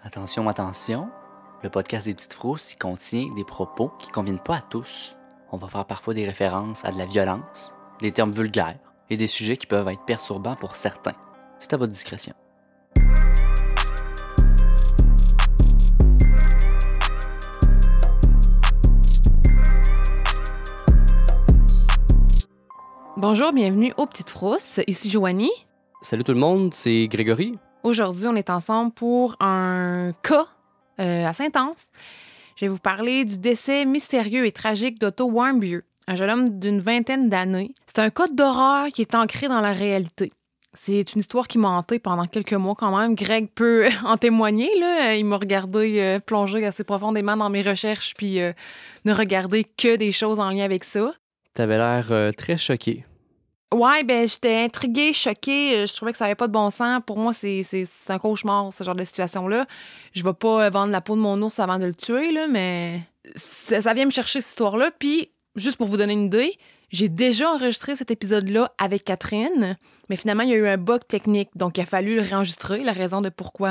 Attention, attention, le podcast des Petites Frousses, il contient des propos qui ne conviennent pas à tous. On va faire parfois des références à de la violence, des termes vulgaires et des sujets qui peuvent être perturbants pour certains. C'est à votre discrétion. Bonjour, bienvenue aux Petites Frousses. Ici Joanie. Salut tout le monde, c'est Grégory. Aujourd'hui, on est ensemble pour un cas assez intense. Je vais vous parler du décès mystérieux et tragique d'Otto Warmbier, un jeune homme d'une vingtaine d'années. C'est un cas d'horreur qui est ancré dans la réalité. C'est une histoire qui m'a hantée pendant quelques mois quand même. Greg peut en témoigner, là. Il m'a regardé plonger assez profondément dans mes recherches puis ne regarder que des choses en lien avec ça. T'avais l'air très choqué. Ouais, ben j'étais intriguée, choquée. Je trouvais que ça avait pas de bon sens. Pour moi, c'est un cauchemar, ce genre de situation-là. Je vais pas vendre la peau de mon ours avant de le tuer, là, mais ça vient me chercher, cette histoire-là. Puis, juste pour vous donner une idée, j'ai déjà enregistré cet épisode-là avec Catherine, mais finalement, il y a eu un bug technique, donc il a fallu le réenregistrer, la raison de pourquoi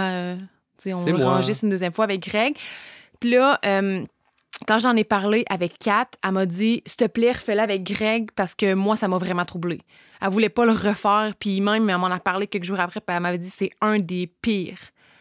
on le réenregistre une deuxième fois avec Greg. Puis là... quand j'en ai parlé avec Kat, elle m'a dit « S'il te plaît, refais-le avec Greg parce que moi, ça m'a vraiment troublée. » Elle voulait pas le refaire, puis même, elle m'en a parlé quelques jours après, puis elle m'avait dit « C'est un des pires. »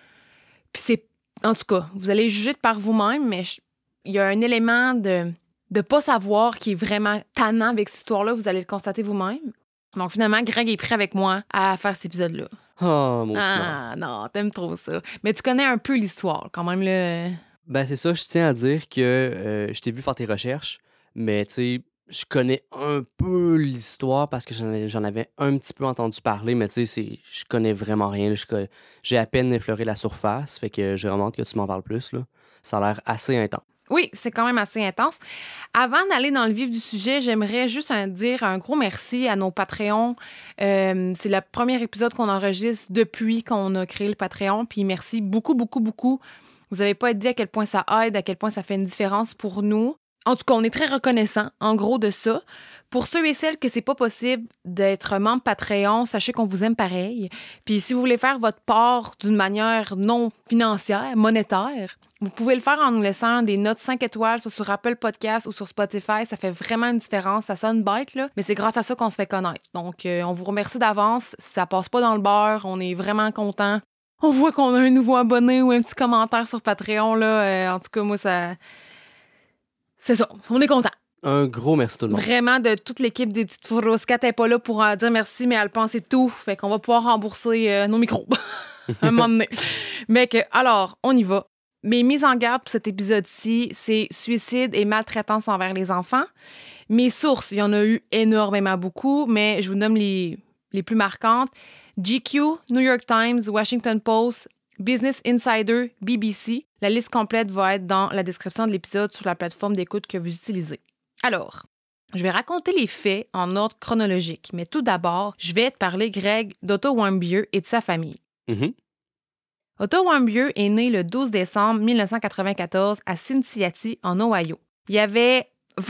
Puis c'est... En tout cas, vous allez juger par vous-même, mais il y a un élément de pas savoir qui est vraiment tannant avec cette histoire-là. Vous allez le constater vous-même. Donc finalement, Greg est prêt avec moi à faire cet épisode-là. Oh, mon Ah non, t'aimes trop ça. Mais tu connais un peu l'histoire, quand même, là... Ben c'est ça, je tiens à dire que je t'ai vu faire tes recherches, mais tu sais, je connais un peu l'histoire parce que j'en avais un petit peu entendu parler, mais tu sais, je connais vraiment rien. J'ai à peine effleuré la surface, fait que j'ai vraiment hâte que tu m'en parles plus, là. Ça a l'air assez intense. Oui, c'est quand même assez intense. Avant d'aller dans le vif du sujet, j'aimerais juste dire un gros merci à nos Patreons. C'est le premier épisode qu'on enregistre depuis qu'on a créé le Patreon, puis merci beaucoup, beaucoup, beaucoup. Vous n'avez pas dit à quel point ça aide, à quel point ça fait une différence pour nous. En tout cas, on est très reconnaissants, en gros, de ça. Pour ceux et celles que c'est pas possible d'être membre Patreon, sachez qu'on vous aime pareil. Puis si vous voulez faire votre part d'une manière non financière, monétaire, vous pouvez le faire en nous laissant des notes 5 étoiles, soit sur Apple Podcasts ou sur Spotify. Ça fait vraiment une différence. Ça sonne bête, là, mais c'est grâce à ça qu'on se fait connaître. Donc, on vous remercie d'avance. Ça passe pas dans le beurre. On est vraiment contents. On voit qu'on a un nouveau abonné ou un petit commentaire sur Patreon, là. En tout cas, moi, ça... C'est ça. On est content. Un gros merci tout le monde. Vraiment, de toute l'équipe des Petites Frousses. Kat n'est pas là pour dire merci, mais elle pensait tout. Fait qu'on va pouvoir rembourser nos micros. Un moment donné. Mais alors, on y va. Mes mises en garde pour cet épisode-ci, c'est suicide et maltraitance envers les enfants. Mes sources, il y en a eu énormément beaucoup, mais je vous nomme les plus marquantes. GQ, New York Times, Washington Post, Business Insider, BBC. La liste complète va être dans la description de l'épisode sur la plateforme d'écoute que vous utilisez. Alors, je vais raconter les faits en ordre chronologique, mais tout d'abord, je vais te parler, Greg, d'Otto Warmbier et de sa famille. Mm-hmm. Otto Warmbier est né le 12 décembre 1994 à Cincinnati, en Ohio. Il avait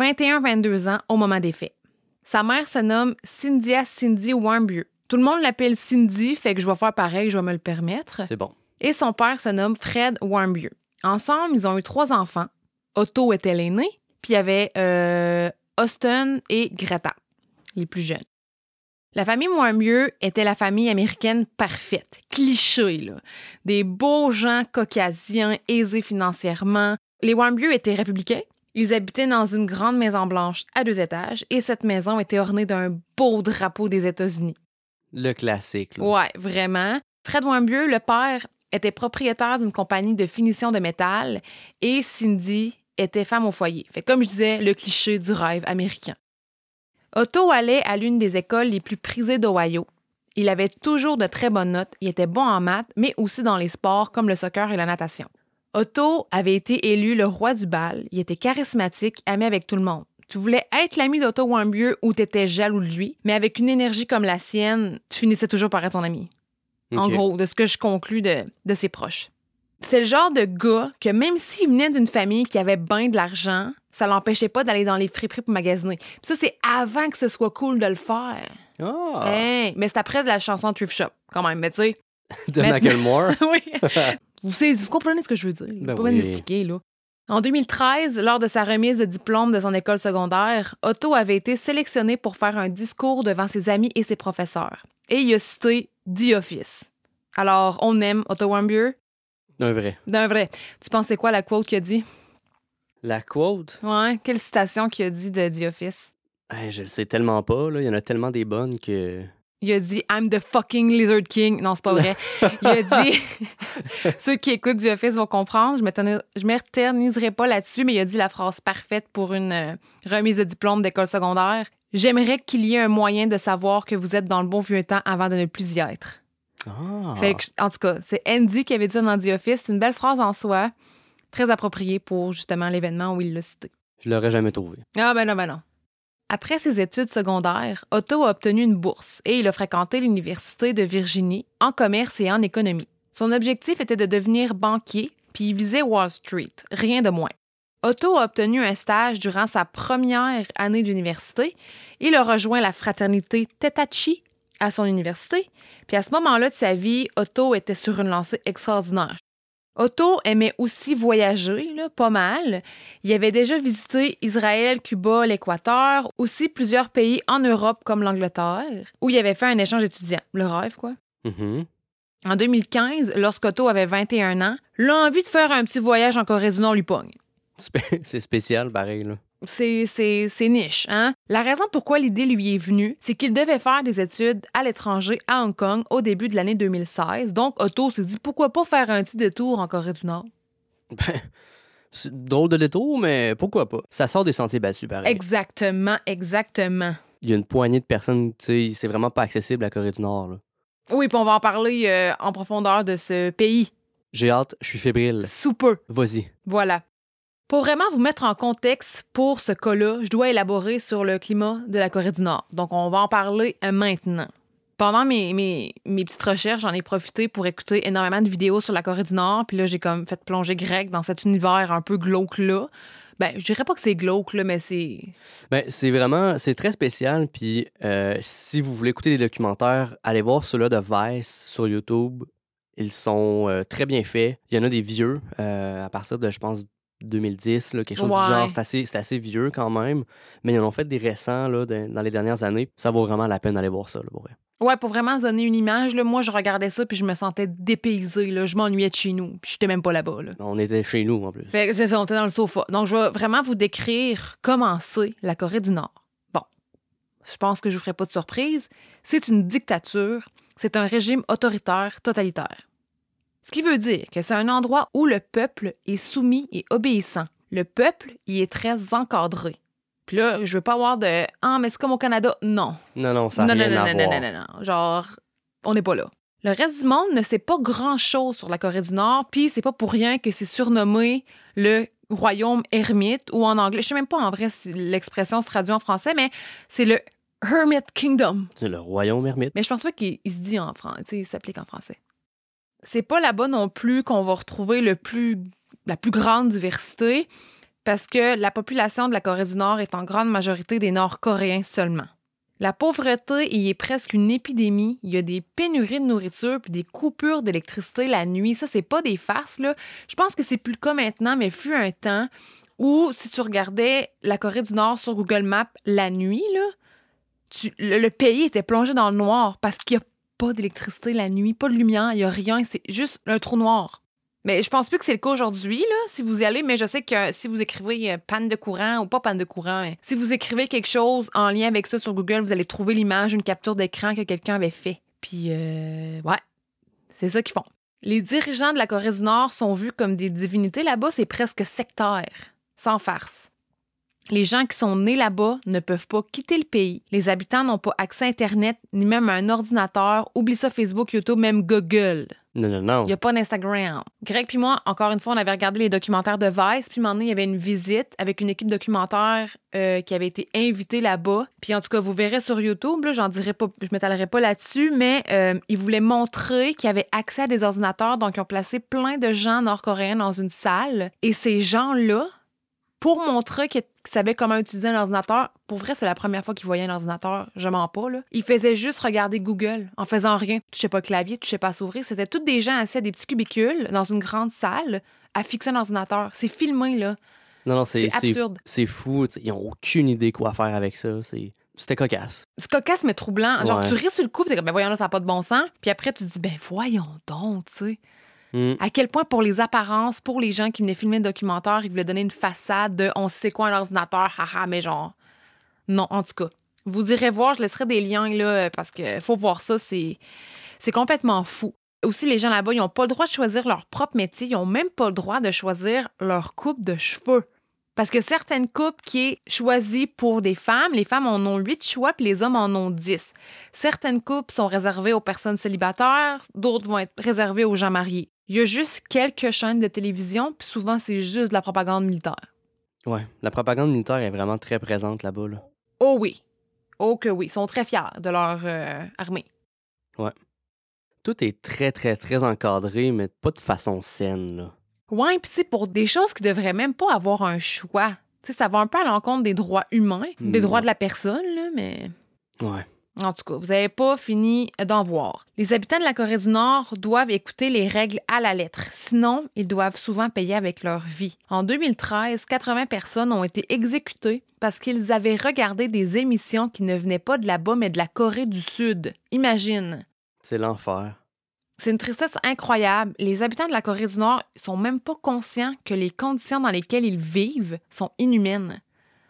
21-22 ans au moment des faits. Sa mère se nomme Cindy Warmbier. Tout le monde l'appelle Cindy, fait que je vais faire pareil, je vais me le permettre. C'est bon. Et son père se nomme Fred Warmbier. Ensemble, ils ont eu 3 enfants. Otto était l'aîné, puis il y avait Austin et Greta, les plus jeunes. La famille Warmbier était la famille américaine parfaite, cliché, là. Des beaux gens caucasiens, aisés financièrement. Les Warmbier étaient républicains. Ils habitaient dans une grande maison blanche à 2 étages et cette maison était ornée d'un beau drapeau des États-Unis. Le classique, là. Ouais, vraiment. Fred Warmbier, le père, était propriétaire d'une compagnie de finition de métal et Cindy était femme au foyer. Fait comme je disais, le cliché du rêve américain. Otto allait à l'une des écoles les plus prisées d'Ohio. Il avait toujours de très bonnes notes, il était bon en maths, mais aussi dans les sports comme le soccer et la natation. Otto avait été élu le roi du bal, il était charismatique, ami avec tout le monde. Tu voulais être l'ami d'Otto Warmbier ou t'étais jaloux de lui, mais avec une énergie comme la sienne, tu finissais toujours par être son ami. Okay. En gros, de ce que je conclus de ses proches. C'est le genre de gars que même s'il venait d'une famille qui avait bien de l'argent, ça l'empêchait pas d'aller dans les friperies pour magasiner. Puis ça, c'est avant que ce soit cool de le faire. Ah! Hey, mais c'est après de la chanson Thrift Shop, quand même, mais tu sais. De Macklemore. Oui. Vous comprenez ce que je veux dire. Ben Pas oui. bien expliquer, là. En 2013, lors de sa remise de diplôme de son école secondaire, Otto avait été sélectionné pour faire un discours devant ses amis et ses professeurs. Et il a cité The Office. Alors, on aime Otto Warmbier? Un vrai. D'un vrai. Tu penses c'est quoi la quote qu'il a dit? La quote? Ouais, quelle citation qu'il a dit de The Office? Je le sais tellement pas, là. Il y en a tellement des bonnes que... Il a dit « I'm the fucking Lizard King ». Non, c'est pas vrai. Il a dit... Ceux qui écoutent The Office vont comprendre. Je m'éterniserai pas là-dessus, mais il a dit la phrase parfaite pour une remise de diplôme d'école secondaire. « J'aimerais qu'il y ait un moyen de savoir que vous êtes dans le bon vieux temps avant de ne plus y être. » Fait que, en tout cas, c'est Andy qui avait dit ça dans The Office. C'est une belle phrase en soi, très appropriée pour justement l'événement où il l'a cité. Je l'aurais jamais trouvé. Ah ben non. Après ses études secondaires, Otto a obtenu une bourse et il a fréquenté l'Université de Virginie en commerce et en économie. Son objectif était de devenir banquier, puis il visait Wall Street, rien de moins. Otto a obtenu un stage durant sa première année d'université. Il a rejoint la fraternité Tetachi à son université, puis à ce moment-là de sa vie, Otto était sur une lancée extraordinaire. Otto aimait aussi voyager, là, pas mal. Il avait déjà visité Israël, Cuba, l'Équateur, aussi plusieurs pays en Europe comme l'Angleterre, où il avait fait un échange étudiant. Le rêve, quoi. Mhm. En 2015, lorsqu'Otto avait 21 ans, l'envie de faire un petit voyage en Corée du Nord lui pogne. C'est spécial, pareil, là. C'est niche, hein? La raison pourquoi l'idée lui est venue, c'est qu'il devait faire des études à l'étranger à Hong Kong au début de l'année 2016. Donc, Otto s'est dit pourquoi pas faire un petit détour en Corée du Nord? Ben, c'est drôle de détour, mais pourquoi pas? Ça sort des sentiers battus, pareil. Exactement. Il y a une poignée de personnes, tu sais, c'est vraiment pas accessible la Corée du Nord, là. Oui, puis on va en parler en profondeur de ce pays. J'ai hâte, je suis fébrile. Sous peu. Vas-y. Voilà. Pour vraiment vous mettre en contexte pour ce cas-là, je dois élaborer sur le climat de la Corée du Nord. Donc, on va en parler maintenant. Pendant mes petites recherches, j'en ai profité pour écouter énormément de vidéos sur la Corée du Nord. Puis là, j'ai comme fait plonger Greg dans cet univers un peu glauque-là. Ben, je dirais pas que c'est glauque, là, mais c'est... Ben, c'est très spécial. Puis si vous voulez écouter des documentaires, allez voir ceux-là de Vice sur YouTube. Ils sont très bien faits. Il y en a des vieux, à partir de, je pense, 2010, là, quelque chose Ouais. du genre. C'est assez vieux quand même. Mais ils en ont fait des récents là, dans les dernières années. Ça vaut vraiment la peine d'aller voir ça, là, pour vrai. Ouais, pour vraiment se donner une image, là, moi, je regardais ça puis je me sentais dépaysée. Là. Je m'ennuyais de chez nous. Puis j'étais même pas là-bas. Là. On était chez nous, en plus. Fait que c'est ça, on était dans le sofa. Donc, je vais vraiment vous décrire comment c'est la Corée du Nord. Bon, je pense que je vous ferai pas de surprise. C'est une dictature. C'est un régime autoritaire, totalitaire. Ce qui veut dire que c'est un endroit où le peuple est soumis et obéissant. Le peuple y est très encadré. Puis là, je veux pas avoir de « Ah, mais c'est comme au Canada ». Non. Non, ça n'a rien à voir. Non. Genre, on n'est pas là. Le reste du monde ne sait pas grand-chose sur la Corée du Nord, puis c'est pas pour rien que c'est surnommé le royaume ermite, ou en anglais, je sais même pas en vrai si l'expression se traduit en français, mais c'est le Hermit Kingdom. C'est le royaume ermite. Mais je pense pas qu'il se dit en français, tu sais, il s'applique en français. C'est pas là-bas non plus qu'on va retrouver la plus grande diversité, parce que la population de la Corée du Nord est en grande majorité des Nord-Coréens seulement. La pauvreté y est presque une épidémie. Il y a des pénuries de nourriture puis des coupures d'électricité la nuit. Ça, c'est pas des farces, là. Je pense que c'est plus le cas maintenant, mais fut un temps où, si tu regardais la Corée du Nord sur Google Maps la nuit, là, le pays était plongé dans le noir parce qu'il y a pas d'électricité la nuit, pas de lumière, il n'y a rien, c'est juste un trou noir. Mais je pense plus que c'est le cas aujourd'hui, là, si vous y allez, mais je sais que si vous écrivez panne de courant ou pas panne de courant, mais si vous écrivez quelque chose en lien avec ça sur Google, vous allez trouver l'image, une capture d'écran que quelqu'un avait fait. Puis, ouais, c'est ça qu'ils font. Les dirigeants de la Corée du Nord sont vus comme des divinités là-bas, c'est presque sectaire, sans farce. Les gens qui sont nés là-bas ne peuvent pas quitter le pays. Les habitants n'ont pas accès à Internet, ni même à un ordinateur. Oublie ça, Facebook, YouTube, même Google. Non. Il n'y a pas d'Instagram. Greg puis moi, encore une fois, on avait regardé les documentaires de Vice, puis un moment donné, il y avait une visite avec une équipe documentaire qui avait été invitée là-bas. Puis en tout cas, vous verrez sur YouTube, là, j'en dirai pas, je m'étalerai pas là-dessus, mais ils voulaient montrer qu'ils avaient accès à des ordinateurs, donc ils ont placé plein de gens nord-coréens dans une salle. Et ces gens-là pour montrer qu'il savait comment utiliser un ordinateur. Pour vrai, c'est la première fois qu'il voyait un ordinateur, je mens pas, là. Il faisait juste regarder Google en faisant rien. Touchait pas le clavier, touchait pas à s'ouvrir. C'était tous des gens assis à des petits cubicules dans une grande salle à fixer un ordinateur. C'est filmé, là. Non, C'est absurde. C'est fou. Ils n'ont aucune idée quoi faire avec ça. C'était cocasse. C'est cocasse, mais troublant. Genre, Ouais. tu ris sur le coup, puis t'es comme, ben voyons là, ça n'a pas de bon sens. Puis après, tu te dis, ben voyons donc, tu sais. À quel point, pour les apparences, pour les gens qui venaient filmer le documentaire, ils voulaient donner une façade de on sait quoi un ordinateur, haha, mais genre. Non, en tout cas. Vous irez voir, je laisserai des liens, là, parce qu'il faut voir ça, c'est complètement fou. Aussi, les gens là-bas, ils n'ont pas le droit de choisir leur propre métier. Ils n'ont même pas le droit de choisir leur coupe de cheveux. Parce que certaines coupes qui est choisie pour des femmes, les femmes en ont 8 choix, puis les hommes en ont 10. Certaines coupes sont réservées aux personnes célibataires, d'autres vont être réservées aux gens mariés. Il y a juste quelques chaînes de télévision, puis souvent, c'est juste de la propagande militaire. Ouais, la propagande militaire est vraiment très présente là-bas. Là. Oh oui. Oh que oui. Ils sont très fiers de leur armée. Ouais. Tout est très, très, très encadré, mais pas de façon saine, là. Ouais, puis c'est pour des choses qui devraient même pas avoir un choix. Tu sais, ça va un peu à l'encontre des droits humains, des droits de la personne, là, mais... Ouais. En tout cas, vous n'avez pas fini d'en voir. Les habitants de la Corée du Nord doivent écouter les règles à la lettre. Sinon, ils doivent souvent payer avec leur vie. En 2013, 80 personnes ont été exécutées parce qu'ils avaient regardé des émissions qui ne venaient pas de là-bas, mais de la Corée du Sud. Imagine. C'est l'enfer. C'est une tristesse incroyable. Les habitants de la Corée du Nord sont même pas conscients que les conditions dans lesquelles ils vivent sont inhumaines.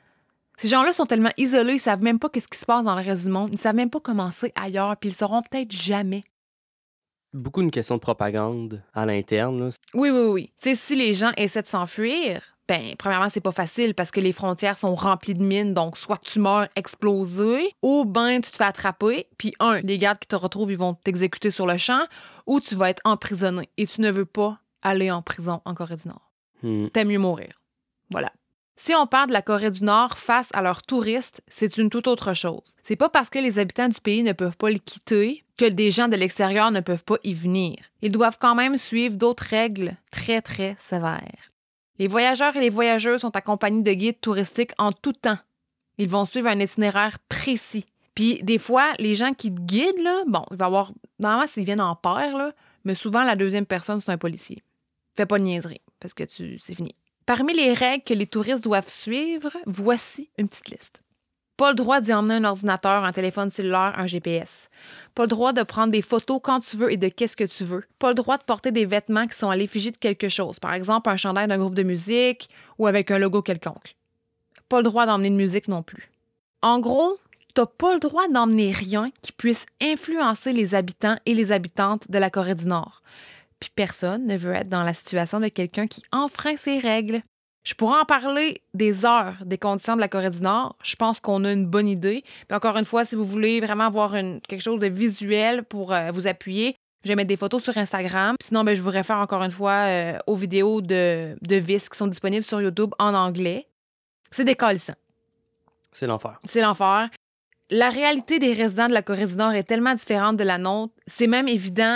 Ces gens-là sont tellement isolés, ils savent même pas qu'est-ce qui se passe dans le reste du monde. Ils savent même pas comment c'est ailleurs, puis ils le sauront peut-être jamais. Beaucoup une question de propagande à l'interne, là. Oui. Tu sais, si les gens essaient de s'enfuir, ben, premièrement, c'est pas facile parce que les frontières sont remplies de mines, donc soit que tu meurs explosé, ou ben tu te fais attraper, puis les gardes qui te retrouvent, ils vont t'exécuter sur le champ, ou tu vas être emprisonné. Et tu ne veux pas aller en prison en Corée du Nord. T'aimes mieux mourir. Voilà. Si on parle de la Corée du Nord face à leurs touristes, c'est une toute autre chose. C'est pas parce que les habitants du pays ne peuvent pas le quitter que des gens de l'extérieur ne peuvent pas y venir. Ils doivent quand même suivre d'autres règles très, très sévères. Les voyageurs et les voyageuses sont accompagnés de guides touristiques en tout temps. Ils vont suivre un itinéraire précis. Puis des fois, les gens qui te guident, là, bon, il va y avoir... Normalement, s'ils viennent en paire, là, mais souvent, la deuxième personne, c'est un policier. Fais pas de niaiserie, parce que c'est fini. Parmi les règles que les touristes doivent suivre, voici une petite liste. Pas le droit d'y emmener un ordinateur, un téléphone cellulaire, un GPS. Pas le droit de prendre des photos quand tu veux et de qu'est-ce que tu veux. Pas le droit de porter des vêtements qui sont à l'effigie de quelque chose. Par exemple, un chandail d'un groupe de musique ou avec un logo quelconque. Pas le droit d'emmener de musique non plus. En gros, t'as pas le droit d'emmener rien qui puisse influencer les habitants et les habitantes de la Corée du Nord. Puis personne ne veut être dans la situation de quelqu'un qui enfreint ces règles. Je pourrais en parler des heures des conditions de la Corée du Nord. Je pense qu'on a une bonne idée. Puis encore une fois, si vous voulez vraiment avoir quelque chose de visuel pour vous appuyer, je vais mettre des photos sur Instagram. Sinon, je vous réfère encore une fois aux vidéos de Vice qui sont disponibles sur YouTube en anglais. C'est décalissant. C'est l'enfer. C'est l'enfer. La réalité des résidents de la Corée du Nord est tellement différente de la nôtre. C'est même évident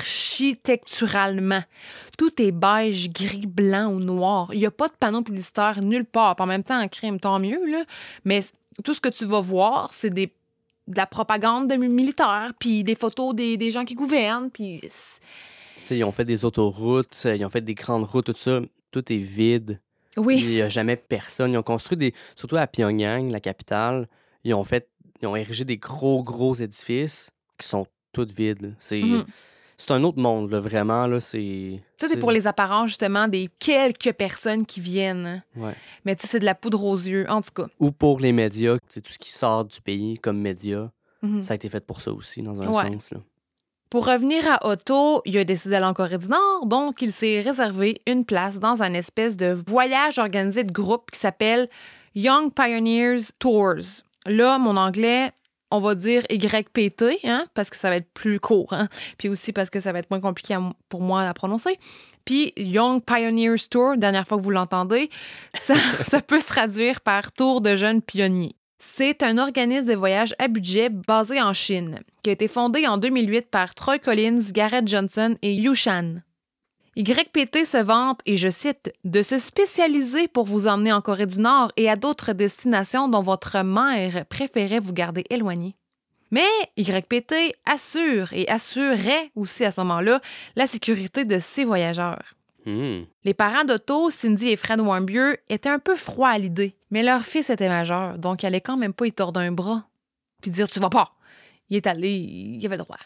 architecturalement. Tout est beige, gris, blanc ou noir. Il n'y a pas de panneau publicitaire nulle part. En même temps, en crime, tant mieux, là. Mais tout ce que tu vas voir, c'est de la propagande militaire, puis des photos des gens qui gouvernent, puis... Ils ont fait des autoroutes, ils ont fait des grandes routes, tout ça. Tout est vide. Oui. Il n'y a jamais personne. Ils ont construit surtout à Pyongyang, la capitale, ils ont érigé des gros édifices qui sont tous vides. C'est un autre monde, là, vraiment. Là, Tout est pour les apparences, justement, des quelques personnes qui viennent. Ouais. Mais tu sais, c'est de la poudre aux yeux, en tout cas. Ou pour les médias, c'est tout ce qui sort du pays comme médias. Ça a été fait pour ça aussi, dans un sens. Là. Pour revenir à Otto, il a décidé d'aller en Corée du Nord, donc il s'est réservé une place dans un espèce de voyage organisé de groupe qui s'appelle Young Pioneers Tours. Là, mon anglais... On va dire YPT, hein, parce que ça va être plus court, hein, puis aussi parce que ça va être moins compliqué pour moi à prononcer. Puis Young Pioneers Tour, dernière fois que vous l'entendez, ça peut se traduire par Tour de jeunes pionniers. C'est un organisme de voyage à budget basé en Chine, qui a été fondé en 2008 par Troy Collins, Garrett Johnson et Yu Shan. YPT se vante, et je cite, « de se spécialiser pour vous emmener en Corée du Nord et à d'autres destinations dont votre mère préférait vous garder éloigné. » Mais YPT assure et assurait aussi à ce moment-là la sécurité de ses voyageurs. Les parents d'Otto, Cindy et Fred Warmbier, étaient un peu froids à l'idée, mais leur fils était majeur, donc il allait quand même pas y tordre un bras puis dire « tu vas pas ». Il est allé, il avait droit.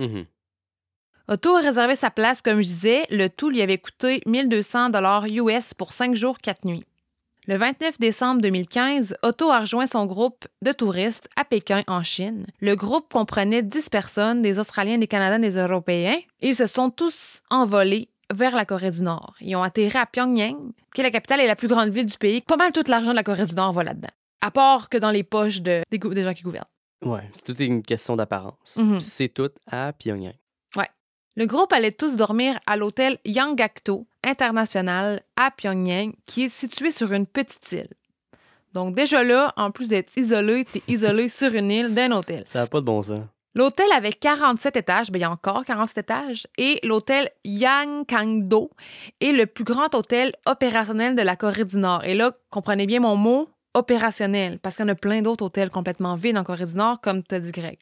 Otto a réservé sa place, comme je disais. Le tout lui avait coûté 1200 $ US pour 5 jours, 4 nuits. Le 29 décembre 2015, Otto a rejoint son groupe de touristes à Pékin, en Chine. Le groupe comprenait 10 personnes, des Australiens, des Canadiens, des Européens. Ils se sont tous envolés vers la Corée du Nord. Ils ont atterri à Pyongyang, qui est la capitale et la plus grande ville du pays. Pas mal tout l'argent de la Corée du Nord va là-dedans. À part que dans les poches des gens qui gouvernent. Ouais, tout est une question d'apparence. Mhm. C'est tout à Pyongyang. Ouais. Le groupe allait tous dormir à l'hôtel Yanggakdo International à Pyongyang, qui est situé sur une petite île. Donc déjà là, en plus d'être isolé, t'es isolé sur une île d'un hôtel. Ça n'a pas de bon sens. L'hôtel avait 47 étages, il y a encore 47 étages, et l'hôtel Yanggakdo est le plus grand hôtel opérationnel de la Corée du Nord. Et là, comprenez bien mon mot, opérationnel, parce qu'il y en a plein d'autres hôtels complètement vides en Corée du Nord, comme tu as dit, Greg.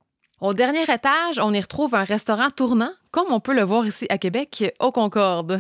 Au dernier étage, on y retrouve un restaurant tournant, comme on peut le voir ici à Québec, au Concorde.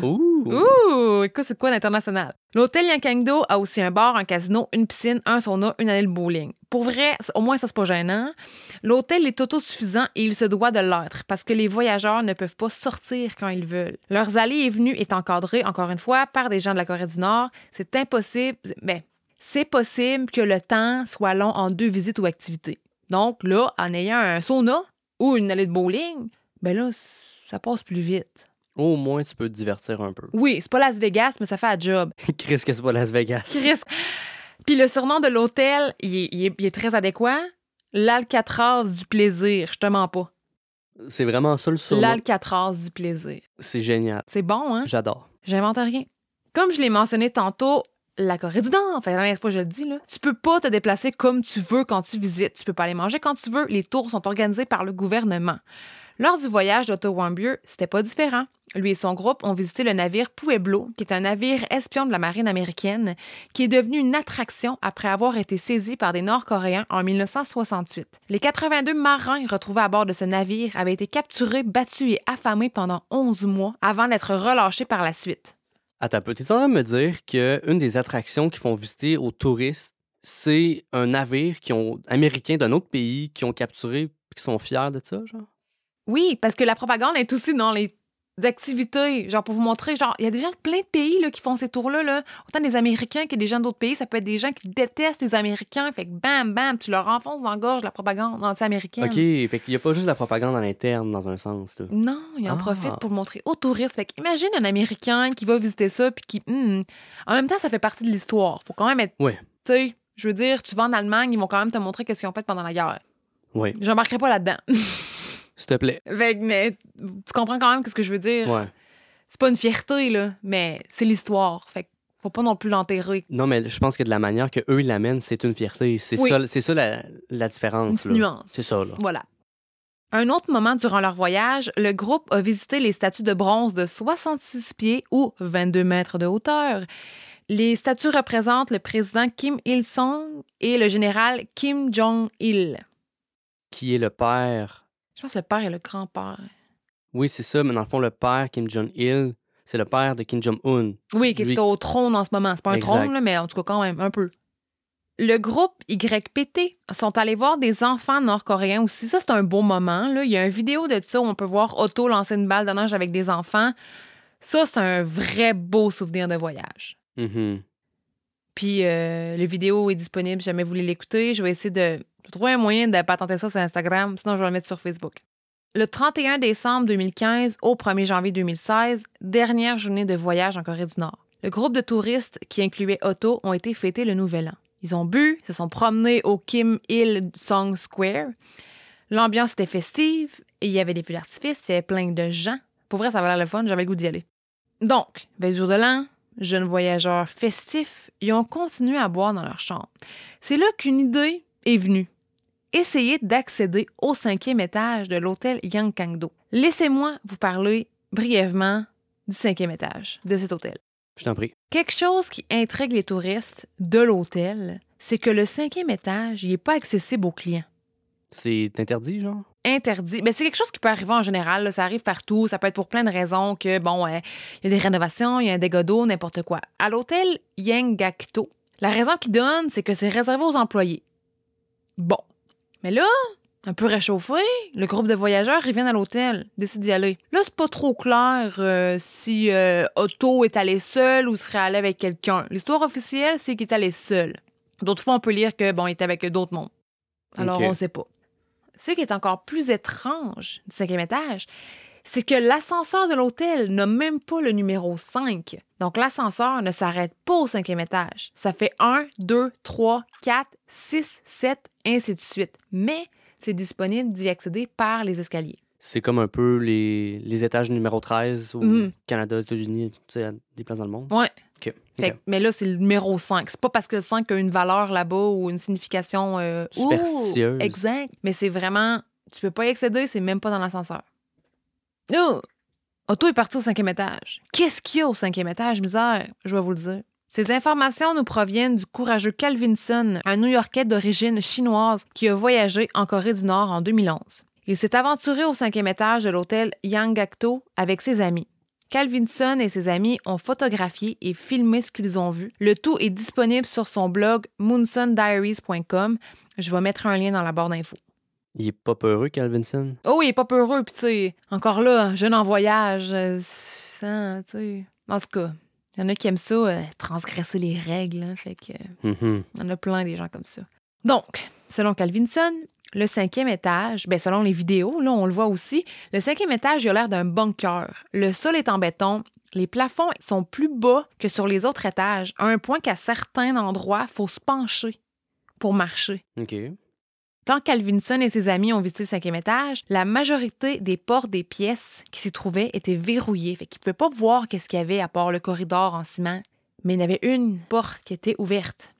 Ouh! Écoute, c'est quoi l'international? L'hôtel Yanggakdo a aussi un bar, un casino, une piscine, un sauna, une allée de bowling. Pour vrai, au moins ça, c'est pas gênant. L'hôtel est autosuffisant et il se doit de l'être parce que les voyageurs ne peuvent pas sortir quand ils veulent. Leurs allées et venues est encadrées, encore une fois, par des gens de la Corée du Nord. C'est impossible... c'est possible que le temps soit long en 2 visites ou activités. Donc là, en ayant un sauna ou une allée de bowling, là, ça passe plus vite. Au moins, tu peux te divertir un peu. Oui, c'est pas Las Vegas, mais ça fait un job. Chris, que c'est pas Las Vegas. Chris. Puis le surnom de l'hôtel, il est très adéquat. L'Alcatraz du plaisir, je te mens pas. C'est vraiment ça le surnom. L'Alcatraz du plaisir. C'est génial. C'est bon, hein? J'adore. J'invente rien. Comme je l'ai mentionné tantôt, la Corée du Nord, la dernière fois je le dis, là, tu peux pas te déplacer comme tu veux quand tu visites. Tu peux pas aller manger quand tu veux. Les tours sont organisés par le gouvernement. Lors du voyage d'Otto Warmbier, c'était pas différent. Lui et son groupe ont visité le navire Pueblo, qui est un navire espion de la marine américaine, qui est devenu une attraction après avoir été saisi par des Nord-Coréens en 1968. Les 82 marins retrouvés à bord de ce navire avaient été capturés, battus et affamés pendant 11 mois avant d'être relâchés par la suite. Attends un peu, t'es en train de me dire qu'une des attractions qu'ils font visiter aux touristes, c'est un navire américain d'un autre pays qui ont capturé et qui sont fiers de ça, genre? Oui, parce que la propagande est aussi dans les activités, genre pour vous montrer, genre, il y a des gens de plein de pays là, qui font ces tours-là, là. Autant des Américains que des gens d'autres pays, ça peut être des gens qui détestent les Américains, fait que bam, bam, tu leur enfonces dans la gorge la propagande anti-américaine. OK, fait qu'il n'y a pas juste la propagande à l'interne, dans un sens, là. Non, ils en profitent pour le montrer aux touristes. Fait qu'imagine un Américain qui va visiter ça, puis qui... En même temps, ça fait partie de l'histoire. Faut quand même être... Oui. Tu sais, je veux dire, tu vas en Allemagne, ils vont quand même te montrer qu'est-ce qu'ils ont fait pendant la guerre. Oui. J'embarquerai pas là-dedans. S'il te plaît. Fait que, mais tu comprends quand même ce que je veux dire. Ouais. C'est pas une fierté, là, mais c'est l'histoire. Fait que faut pas non plus l'enterrer. Non, mais je pense que de la manière qu'eux, ils l'amènent, c'est une fierté. C'est ça la différence. Une nuance. C'est ça, là. Voilà. Un autre moment durant leur voyage, le groupe a visité les statues de bronze de 66 pieds ou 22 mètres de hauteur. Les statues représentent le président Kim Il-sung et le général Kim Jong-il. Qui est le père... Je pense que le père et le grand-père. Oui, c'est ça, mais dans le fond, le père, Kim Jong-il, c'est le père de Kim Jong-un. Oui, qui est au trône en ce moment. C'est pas un trône, là, mais en tout cas, quand même, un peu. Le groupe YPT sont allés voir des enfants nord-coréens aussi. Ça, c'est un beau moment, là. Il y a une vidéo de ça où on peut voir Otto lancer une balle de neige avec des enfants. Ça, c'est un vrai beau souvenir de voyage. Mm-hmm. Puis, la vidéo est disponible si jamais vous voulez l'écouter. Je vais essayer de trouver un moyen de patenter ça sur Instagram, sinon je vais le mettre sur Facebook. Le 31 décembre 2015 au 1er janvier 2016, dernière journée de voyage en Corée du Nord. Le groupe de touristes qui incluait Otto ont été fêter le Nouvel An. Ils ont bu, se sont promenés au Kim Il-sung Square. L'ambiance était festive et il y avait des feux d'artifice, il y avait plein de gens. Pour vrai, ça avait l'air le fun, j'avais le goût d'y aller. Donc, bel jour de l'an, jeunes voyageurs festifs, ils ont continué à boire dans leur chambre. C'est là qu'une idée est venue. Essayez d'accéder au 5e étage de l'hôtel Yanggakdo. Laissez-moi vous parler brièvement du 5e étage de cet hôtel. Je t'en prie. Quelque chose qui intrigue les touristes de l'hôtel, c'est que le 5e étage, il n'est pas accessible aux clients. C'est interdit, genre? Interdit. Ben, c'est quelque chose qui peut arriver en général. Là. Ça arrive partout. Ça peut être pour plein de raisons que, bon, il y a des rénovations, il y a un dégât d'eau, n'importe quoi. À l'hôtel Yangakto, la raison qu'ils donnent, c'est que c'est réservé aux employés. Bon. Mais là, un peu réchauffé, le groupe de voyageurs, ils viennent à l'hôtel, décident d'y aller. Là, c'est pas trop clair si Otto est allé seul ou serait allé avec quelqu'un. L'histoire officielle, c'est qu'il est allé seul. D'autres fois, on peut lire que, bon, il était avec d'autres mondes. Alors, Ok. on sait pas. Ce qui est encore plus étrange du 5e étage, c'est que l'ascenseur de l'hôtel n'a même pas le numéro 5. Donc, l'ascenseur ne s'arrête pas au 5e étage. Ça fait 1, 2, 3, 4, 6, 7, ainsi de suite. Mais c'est disponible d'y accéder par les escaliers. C'est comme un peu les étages numéro 13 au Mhm. Canada, aux États-Unis, tu sais, à des places dans le monde. Ouais. OK. Fait que- mais là, c'est le numéro 5. C'est pas parce que le 5 a une valeur là-bas ou une signification... Superstitieuse. Exact. Mais c'est vraiment... Tu peux pas y accéder, c'est même pas dans l'ascenseur. Oh! Otto est parti au 5e étage. Qu'est-ce qu'il y a au 5e étage, misère? Je vais vous le dire. Ces informations nous proviennent du courageux Calvinson, un New-Yorkais d'origine chinoise qui a voyagé en Corée du Nord en 2011. Il s'est aventuré au 5e étage de l'hôtel Yangakto avec ses amis. Calvinson et ses amis ont photographié et filmé ce qu'ils ont vu. Le tout est disponible sur son blog moonsondiaries.com. Je vais mettre un lien dans la barre d'infos. Il est pas peureux, Calvinson? Oh, il est pas peureux, puis tu sais, encore là, jeune en voyage, tu sais. En tout cas, il y en a qui aiment ça, transgresser les règles, hein, fait que Mhm. il y en a plein des gens comme ça. Donc, selon Calvinson, le 5e étage, ben selon les vidéos, là, on le voit aussi, le 5e étage, il a l'air d'un bunker. Le sol est en béton, les plafonds sont plus bas que sur les autres étages, à un point qu'à certains endroits, il faut se pencher pour marcher. OK. Quand Calvinson et ses amis ont visité le 5e étage, la majorité des portes des pièces qui s'y trouvaient étaient verrouillées, fait qu'ils ne pouvaient pas voir qu'est-ce qu'il y avait à part le corridor en ciment. Mais il y en avait une porte qui était ouverte.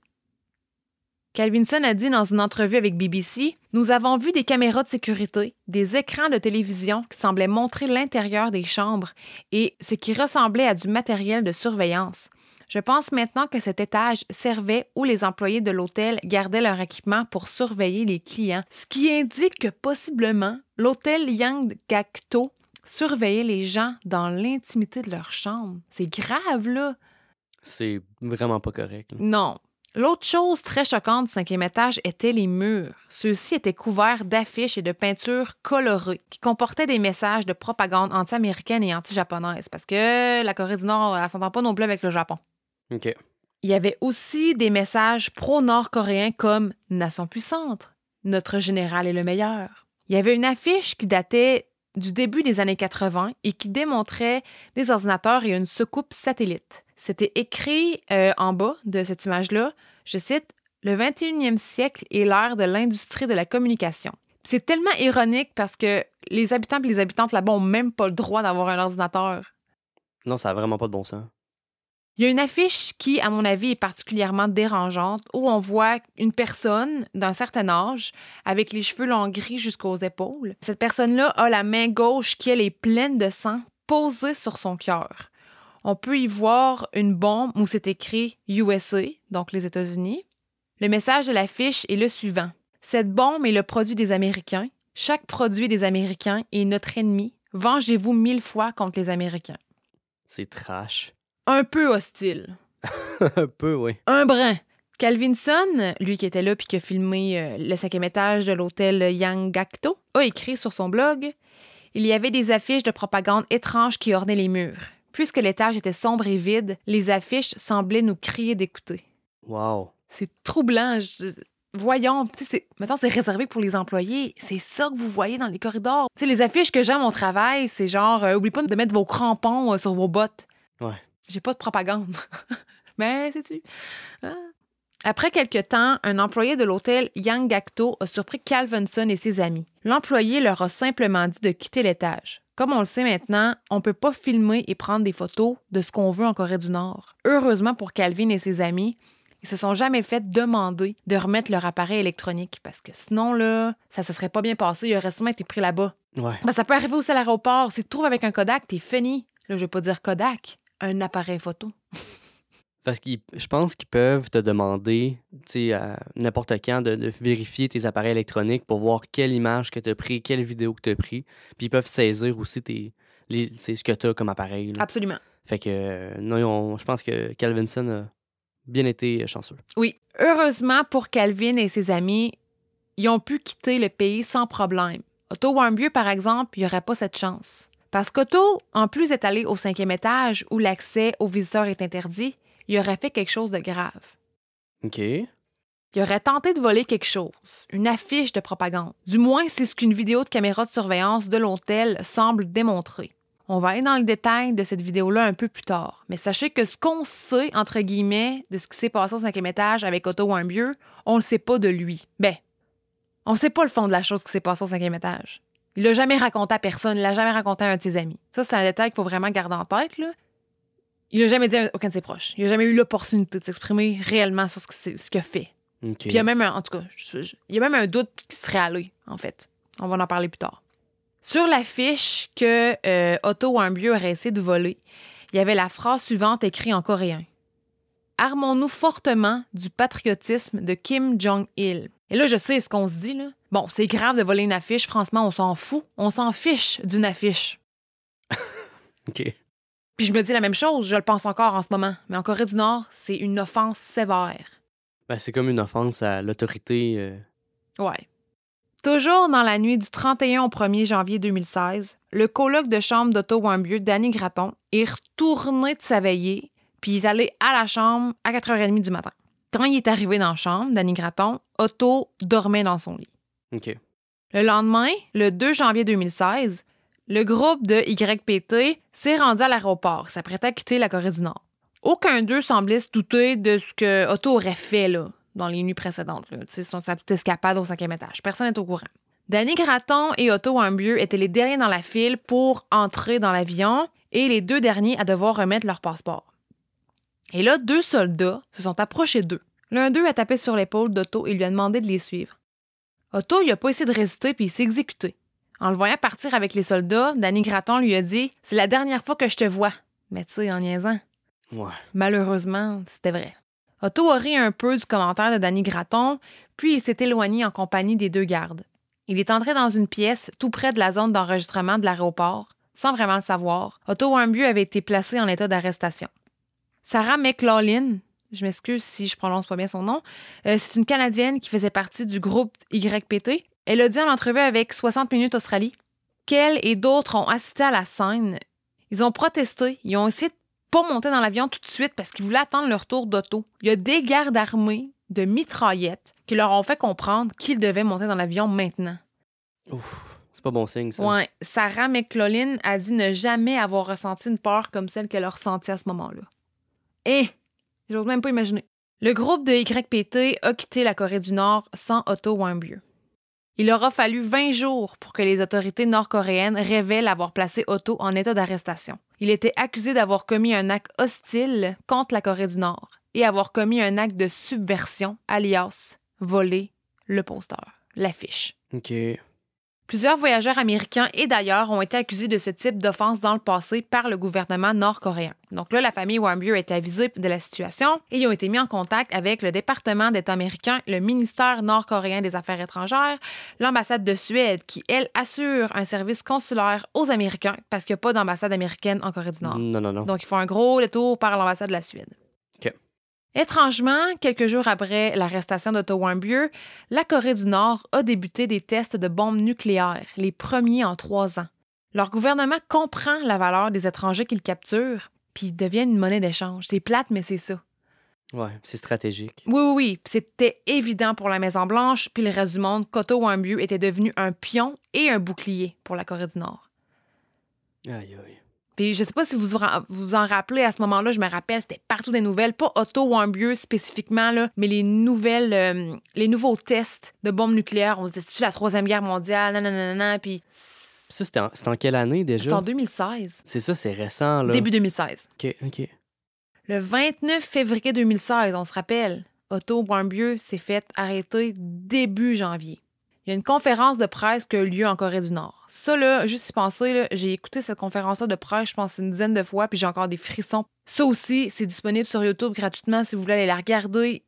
Calvinson a dit dans une entrevue avec BBC, « Nous avons vu des caméras de sécurité, des écrans de télévision qui semblaient montrer l'intérieur des chambres et ce qui ressemblait à du matériel de surveillance. Je pense maintenant que cet étage servait où les employés de l'hôtel gardaient leur équipement pour surveiller les clients, ce qui indique que possiblement l'hôtel Yangakto surveillait les gens dans l'intimité de leur chambre. C'est grave, là! C'est vraiment pas correct. Là. Non. L'autre chose très choquante du 5e étage était les murs. Ceux-ci étaient couverts d'affiches et de peintures colorées qui comportaient des messages de propagande anti-américaine et anti-japonaise parce que la Corée du Nord, elle s'entend pas non plus avec le Japon. OK. Il y avait aussi des messages pro-nord-coréens comme « Nation puissante »,« Notre général est le meilleur ». Il y avait une affiche qui datait du début des années 80 et qui démontrait des ordinateurs et une soucoupe satellite. C'était écrit en bas de cette image-là, je cite, « Le 21e siècle est l'ère de l'industrie de la communication ». C'est tellement ironique parce que les habitants et les habitantes là-bas n'ont même pas le droit d'avoir un ordinateur. Non, ça a vraiment pas de bon sens. Il y a une affiche qui, à mon avis, est particulièrement dérangeante où on voit une personne d'un certain âge avec les cheveux longs gris jusqu'aux épaules. Cette personne-là a la main gauche qui, elle, est pleine de sang posée sur son cœur. On peut y voir une bombe où c'est écrit USA, donc les États-Unis. Le message de l'affiche est le suivant. Cette bombe est le produit des Américains. Chaque produit des Américains est notre ennemi. Vengez-vous 1000 fois contre les Américains. C'est trash. Un peu hostile. Un peu, oui. Un brin. Calvinson, lui qui était là puis qui a filmé le 5e étage de l'hôtel Yangakto, a écrit sur son blog « Il y avait des affiches de propagande étranges qui ornaient les murs. Puisque l'étage était sombre et vide, les affiches semblaient nous crier d'écouter. Wow. » C'est troublant. Voyons, mettons, c'est réservé pour les employés. C'est ça que vous voyez dans les corridors. Tu sais, les affiches que j'aime au travail, c'est genre « Oublie pas de mettre vos crampons sur vos bottes. » Ouais. J'ai pas de propagande. Mais, sais-tu? Ah. Après quelque temps, un employé de l'hôtel Yangakto a surpris Calvinson et ses amis. L'employé leur a simplement dit de quitter l'étage. Comme on le sait maintenant, on peut pas filmer et prendre des photos de ce qu'on veut en Corée du Nord. Heureusement pour Calvin et ses amis, ils se sont jamais fait demander de remettre leur appareil électronique parce que sinon, là, ça se serait pas bien passé. Il aurait sûrement été pris là-bas. Ouais. Ben, ça peut arriver aussi à l'aéroport. Si tu te trouves avec un Kodak, t'es fini. là, je vais pas dire Kodak, un appareil photo. Parce que je pense qu'ils peuvent te demander, tu sais, à n'importe quand, de vérifier tes appareils électroniques pour voir quelle image que tu as pris, quelle vidéo que tu as pris. Puis ils peuvent saisir aussi ce que tu as comme appareil. Là. Absolument. Fait que, non, je pense que Calvinson a bien été chanceux. Oui. Heureusement pour Calvin et ses amis, ils ont pu quitter le pays sans problème. Otto Warmbier, par exemple, il n'y aurait pas cette chance. Parce qu'Otto, en plus d'être allé au 5e étage où l'accès aux visiteurs est interdit, il aurait fait quelque chose de grave. OK. Il aurait tenté de voler quelque chose, une affiche de propagande. Du moins, c'est ce qu'une vidéo de caméra de surveillance de l'hôtel semble démontrer. On va aller dans le détail de cette vidéo-là un peu plus tard. Mais sachez que ce qu'on sait, entre guillemets, de ce qui s'est passé au 5e étage avec Otto Warmbier, on le sait pas de lui. Ben, on sait pas le fond de la chose qui s'est passée au 5e étage. Il l'a jamais raconté à personne, il l'a jamais raconté à un de ses amis. Ça, c'est un détail qu'il faut vraiment garder en tête, là. Il n'a jamais dit à aucun de ses proches. Il n'a jamais eu l'opportunité de s'exprimer réellement sur ce qu'il a fait. OK. Puis il y a même en tout cas, il y a même un doute qui serait allé, en fait. On va en parler plus tard. Sur l'affiche que Otto Warmbier aurait essayé de voler, il y avait la phrase suivante écrite en coréen. « Armons-nous fortement du patriotisme de Kim Jong-il. » Et là, je sais ce qu'on se dit, là. Bon, c'est grave de voler une affiche. Franchement, on s'en fout. On s'en fiche d'une affiche. OK. Puis je me dis la même chose, je le pense encore en ce moment. Mais en Corée du Nord, c'est une offense sévère. Ben, c'est comme une offense à l'autorité. Ouais. Toujours dans la nuit du 31 au 1er janvier 2016, le coloc de chambre d'Otto Warmbier, Danny Gratton, est retourné de sa veillée, puis il est allé à la chambre à 4h30 du matin. Quand il est arrivé dans la chambre, Danny Gratton, Otto dormait dans son lit. OK. Le lendemain, le 2 janvier 2016, le groupe de YPT s'est rendu à l'aéroport, s'apprêtait à quitter la Corée du Nord. Aucun d'eux semblait se douter de ce que Otto aurait fait là, dans les nuits précédentes, sa petite escapade au 5e étage. Personne n'est au courant. Danny Gratton et Otto Warmbier étaient les derniers dans la file pour entrer dans l'avion et les 2 derniers à devoir remettre leur passeport. Et là, 2 soldats se sont approchés d'eux. L'un d'eux a tapé sur l'épaule d'Otto et lui a demandé de les suivre. Otto, il a pas essayé de résister puis il s'est exécuté. En le voyant partir avec les soldats, Danny Gratton lui a dit « C'est la dernière fois que je te vois. » Mais tu sais, en niaisant. Ouais. Malheureusement, c'était vrai. Otto a ri un peu du commentaire de Danny Gratton, puis il s'est éloigné en compagnie des 2 gardes. Il est entré dans une pièce tout près de la zone d'enregistrement de l'aéroport, sans vraiment le savoir. Otto Warmbier avait été placé en état d'arrestation. Sarah McLaughlin, je m'excuse si je prononce pas bien son nom, c'est une Canadienne qui faisait partie du groupe YPT. Elle a dit en entrevue avec 60 Minutes Australie qu'elle et d'autres ont assisté à la scène. Ils ont protesté, ils ont essayé de pas monter dans l'avion tout de suite parce qu'ils voulaient attendre le retour d'Otto. Il y a des gardes armés de mitraillettes qui leur ont fait comprendre qu'ils devaient monter dans l'avion maintenant. Ouf, c'est pas bon signe, ça. Ouais, Sarah McLaughlin a dit ne jamais avoir ressenti une peur comme celle qu'elle a ressentie à ce moment-là. Et j'ose même pas imaginer. Le groupe de YPT a quitté la Corée du Nord sans Otto Warmbier. Il aura fallu 20 jours pour que les autorités nord-coréennes révèlent avoir placé Otto en état d'arrestation. Il était accusé d'avoir commis un acte hostile contre la Corée du Nord et avoir commis un acte de subversion, alias voler le poster, l'affiche. OK. Plusieurs voyageurs américains et d'ailleurs ont été accusés de ce type d'offense dans le passé par le gouvernement nord-coréen. Donc là, la famille Warmbier a été avisée de la situation et ils ont été mis en contact avec le département d'État américain, le ministère nord-coréen des Affaires étrangères, l'ambassade de Suède qui, elle, assure un service consulaire aux Américains parce qu'il n'y a pas d'ambassade américaine en Corée du Nord. Non. Donc ils font un gros détour par l'ambassade de la Suède. OK. Étrangement, quelques jours après l'arrestation d'Otto Warmbier, la Corée du Nord a débuté des tests de bombes nucléaires, les premiers en 3 ans. Leur gouvernement comprend la valeur des étrangers qu'ils capturent, puis ils deviennent une monnaie d'échange. C'est plate, mais c'est ça. Ouais, c'est stratégique. Oui. C'était évident pour la Maison-Blanche puis le reste du monde qu'Otto Warmbier était devenu un pion et un bouclier pour la Corée du Nord. Aïe. Puis je sais pas si vous vous en rappelez, à ce moment-là, je me rappelle, c'était partout des nouvelles, pas Otto Warmbier spécifiquement, là, mais les nouveaux tests de bombes nucléaires. On se disait, c'est la 3e guerre mondiale, nanana, puis... Ça, c'était en quelle année déjà? C'était en 2016. C'est ça, c'est récent, là. Début 2016. OK. Le 29 février 2016, on se rappelle, Otto Warmbier s'est fait arrêter début janvier. Il y a une conférence de presse qui a eu lieu en Corée du Nord. Ça, là, juste y penser, là, j'ai écouté cette conférence-là de presse, je pense, une dizaine de fois, puis j'ai encore des frissons. Ça aussi, c'est disponible sur YouTube gratuitement si vous voulez aller la regarder.